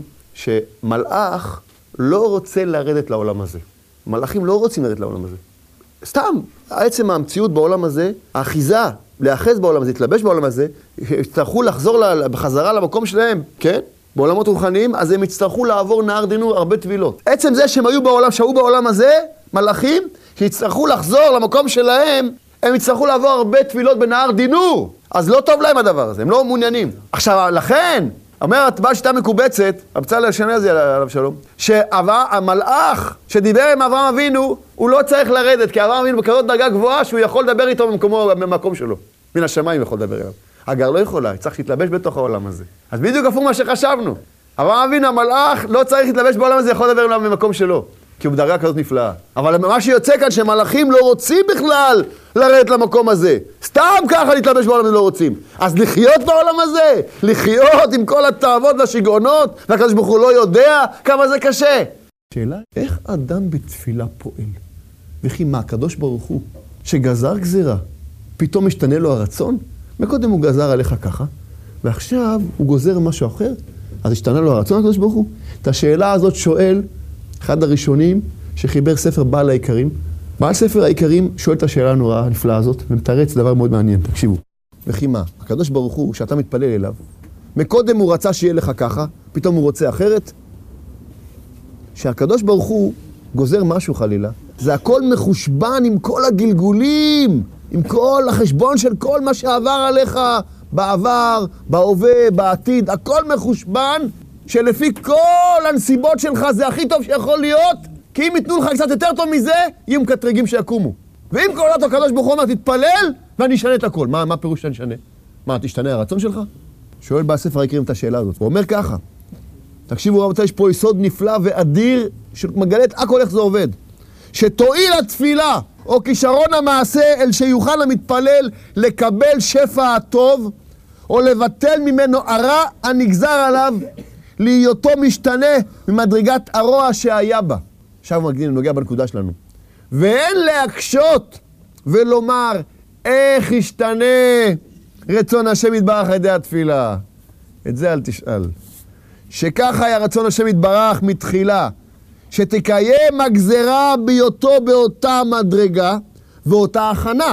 שמלאך לא רוצה לרדת לעולם הזה. מלאכים לא רוצים לרדת לעולם הזה. סתם, עצם המציאות בעולם הזה, האחיזה, להאחז בעולם הזה, להתלבש בעולם הזה, יצטרכו לחזור בחזרה למקום שלהם, כן? בעולמות רוחניים, אז הם יצטרכו לעבור נהר דינור הרבה טבילות. עצם זה שהם היו בעולם, שהיו בעולם הזה, מלאכים, שיצטרכו לחזור למקום שלהם, הם יצטרכו לעבור הרבה תפילות בנהר דינור, אז לא טוב להם הדבר הזה, הם לא מעוניינים. עכשיו, לכן, אומרת בעל שיטה מקובצת, הבצלאל השנזי עליו שלום, שהמלאך שדיבר עם אברהם אבינו, הוא לא צריך לרדת, כי אברהם אבינו בכזאת דרגה גבוהה שהוא יכול לדבר איתו במקומו, במקום שלו. מן השמיים יכול לדבר אליו. הגר לא יכולה, צריך להתלבש בתוך העולם הזה. אז בדיוק הפוך מה שחשבנו. אברהם אבינו, המלאך, לא צריך להתלבש בעולם הזה, יכול לדבר אליו במקום שלו. כי הוא בדרגה כזאת נפלאה. אבל מה שיוצא כאן שמלאכים לא רוצים בכלל לרדת למקום הזה. סתם ככה להתלבש בעולם הם לא רוצים. אז לחיות בעולם הזה, לחיות עם כל התאוות והשיגעונות, והקדוש ברוך הוא לא יודע כמה זה קשה. שאלה, איך אדם בתפילה פועל? וכי מה, הקדוש ברוך הוא, שגזר גזירה, פתאום משתנה לו הרצון? מקודם הוא גזר עליך ככה, ועכשיו הוא גוזר משהו אחר, אז השתנה לו הרצון הקדוש ברוך הוא. את השאלה הזאת שואל אחד הראשונים שחיבר ספר בעל העיקרים. בעל ספר העיקרים שואל את השאלה הנוראה הנפלאה הזאת, ומתרץ דבר מאוד מעניין, תקשיבו. וכי מה, הקדוש ברוך הוא, שאתה מתפלל אליו, מקודם הוא רצה שיהיה לך ככה, פתאום הוא רוצה אחרת? שהקדוש ברוך הוא גוזר משהו חלילה, זה הכל מחושבן עם כל הגלגולים, עם כל החשבון של כל מה שעבר עליך, בעבר, בהווה, בעתיד, הכל מחושבן, שלפי כל הנסיבות שלך זה הכי טוב שיכול להיות, כי אם ייתנו לך קצת יותר טוב מזה, יהיו מקטרגים שיקומו. ואם כל אותו הקדוש ברוך הוא אומר, תתפלל, ואני אשנה את הכל. מה, מה פירוש שאני אשנה? מה, תשתנה הרצון שלך? שואל בספר העיקרים את השאלה הזאת. הוא אומר ככה, תקשיבו רבותיי, יש פה יסוד נפלא ואדיר, שמגלה את הכל איך זה עובד. שתועיל התפילה, או כישרון המעשה, אל שיוכל המתפלל לקבל שפע הטוב, או לבטל ממנו הרע הנגזר עליו, להיותו משתנה ממדרגת הרוע שהיה בה. עכשיו הוא מקדים, נוגע בנקודה שלנו. ואין להקשות ולומר איך ישתנה רצון השם יתברך על ידי התפילה. את זה אל תשאל. שככה היה רצון השם יתברך מתחילה, שתקיים הגזרה בהיותו באותה מדרגה ואותה הכנה.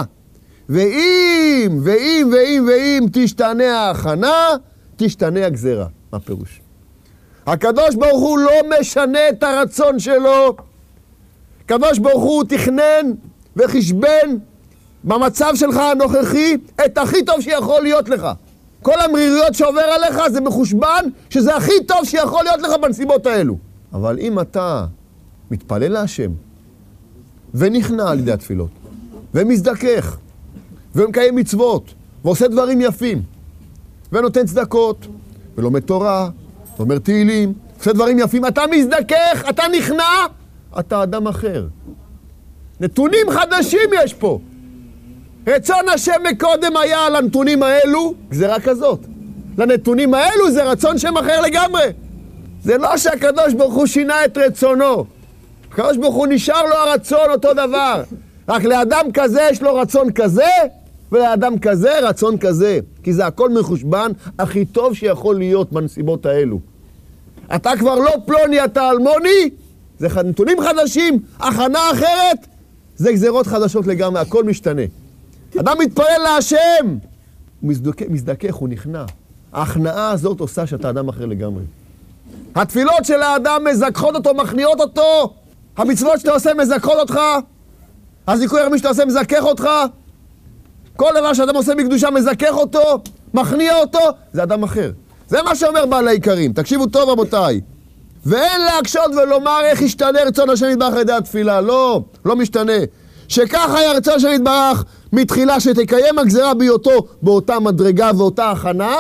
ואם, ואם, ואם, ואם תשתנה ההכנה, תשתנה הגזרה. מה פירוש? הקדוש ברוך הוא לא משנה את הרצון שלו. הקדוש ברוך הוא תכנן וחשבן במצב שלך הנוכחי את הכי טוב שיכול להיות לך. כל המרירויות שעובר עליך זה מחושבן שזה הכי טוב שיכול להיות לך בנסיבות האלו. אבל אם אתה מתפלל להשם ונכנע על ידי התפילות ומזדכך ומקיים מצוות ועושה דברים יפים ונותן צדקות ולומד תורה ואומר תהילים, עושה דברים יפים, אתה מזדכך, אתה נכנע, אתה אדם אחר. נתונים חדשים יש פה. רצון השם מקודם היה על הנתונים האלו, גזירה כזאת. לנתונים האלו זה רצון שם אחר לגמרי. זה לא שהקדוש ברוך הוא שינה את רצונו. הקדוש ברוך הוא נשאר לו הרצון אותו דבר. רק לאדם כזה יש לו רצון כזה, ולאדם כזה רצון כזה. כי זה הכל מחושבן הכי טוב שיכול להיות בנסיבות האלו. אתה כבר לא פלוני, אתה אלמוני, זה נתונים חדשים, הכנה אחרת, זה גזירות חדשות לגמרי, הכל משתנה. אדם מתפלל להשם, הוא מזדכך, מזדכך, הוא נכנע. ההכנעה הזאת עושה שאתה אדם אחר לגמרי. התפילות של האדם מזכחות אותו, מכניעות אותו. המצוות שאתה עושה מזכחות אותך. הזיכוי הרמי שאתה עושה מזכך אותך. כל דבר שאדם עושה בקדושה מזכך אותו, מכניע אותו, זה אדם אחר. זה מה שאומר בעל העיקרים. תקשיבו טוב רבותיי. ואין להקשות ולומר איך ישתנה רצון השם יתברך על ידי התפילה. לא, לא משתנה. שככה היה רצון השם יתברך מתחילה שתקיים הגזרה בהיותו באותה מדרגה ואותה הכנה.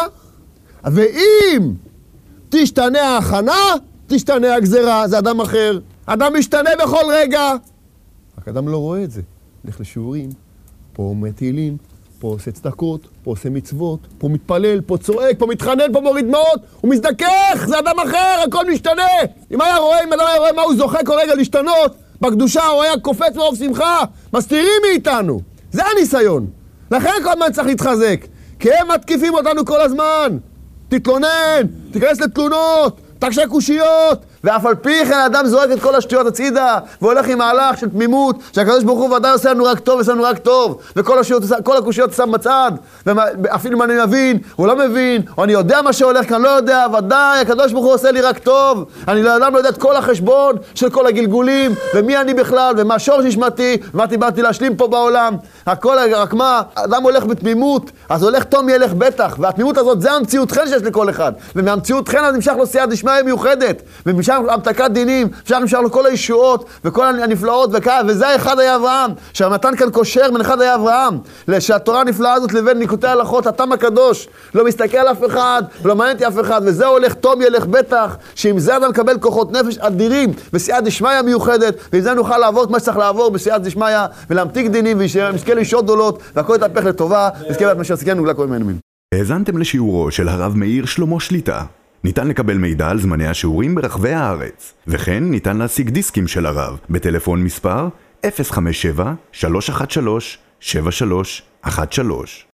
ואם תשתנה ההכנה, תשתנה הגזרה, זה אדם אחר. אדם משתנה בכל רגע. רק אדם לא רואה את זה. הולך לשיעורים, פה אומר תהילים, פה עושה צדקות, פה עושה מצוות, פה מתפלל, פה צועק, פה מתחנן, פה מוריד דמעות, הוא מזדכך, זה אדם אחר, הכל משתנה. אם היה רואה, אם אדם היה רואה מה הוא זוכה כל רגע להשתנות, בקדושה הוא היה קופץ מרוב שמחה, מסתירים מאיתנו. זה הניסיון. לכן כל הזמן צריך להתחזק, כי הם מתקיפים אותנו כל הזמן. תתלונן, תיכנס לתלונות, תקשה קושיות, ואף על פי כן האדם זורק את כל השטויות הצידה, והולך עם מהלך של תמימות, שהקדוש ברוך הוא ודאי עושה לנו רק טוב, עושה לנו רק טוב, וכל השטויות, כל הקושיות שם בצד, ואפילו אם אני מבין, הוא לא מבין, או אני יודע מה שהולך כאן, לא יודע, ודאי, הקדוש ברוך הוא עושה לי רק טוב, אני לאדם לא יודע את כל החשבון של כל הגלגולים, ומי אני בכלל, ומה שורש נשמתי, ומה באתי להשלים פה בעולם, הכל, רק מה, אדם הולך בתמימות, אז הולך תום ילך בטח, והתמימות הזאת זה המציאות חן שיש לכל אחד, ומהמציאות חן אז נמשך לו סייעת דשמיא מיוחדת, ונמשך לו המתקת דינים, נמשך לו כל הישועות, וכל הנפלאות, וכך, וזה אחד היה אברהם, שהנתן כאן קושר בין אחד היה אברהם, שהתורה הנפלאה הזאת לבין ניקוטי הלכות, התם הקדוש, לא מסתכל על אף אחד, לא מעניין אף אחד, וזה הולך תום ילך בטח, שעם זה אדם מקבל כוחות נפש אדירים, בסייעת דשמיא מיוחדת, ועם זה נוכל לעבור מה שצריך לעבור בסייעת דשמיא, ולהמתיק דינים, ונזכה לישועות גדולות, והכל יתהפך לטובה, ונזכה בית משיח צדקנו וגאולה כל ימינו אמן. האזנתם לשיעורו של הרב מאיר שלמה שליט"א. ניתן לקבל מידע על זמני השיעורים ברחבי הארץ, וכן ניתן להשיג דיסקים של הרב בטלפון מספר אפס חמש שבע שלוש אחת שלוש שבע שלוש אחת שלוש.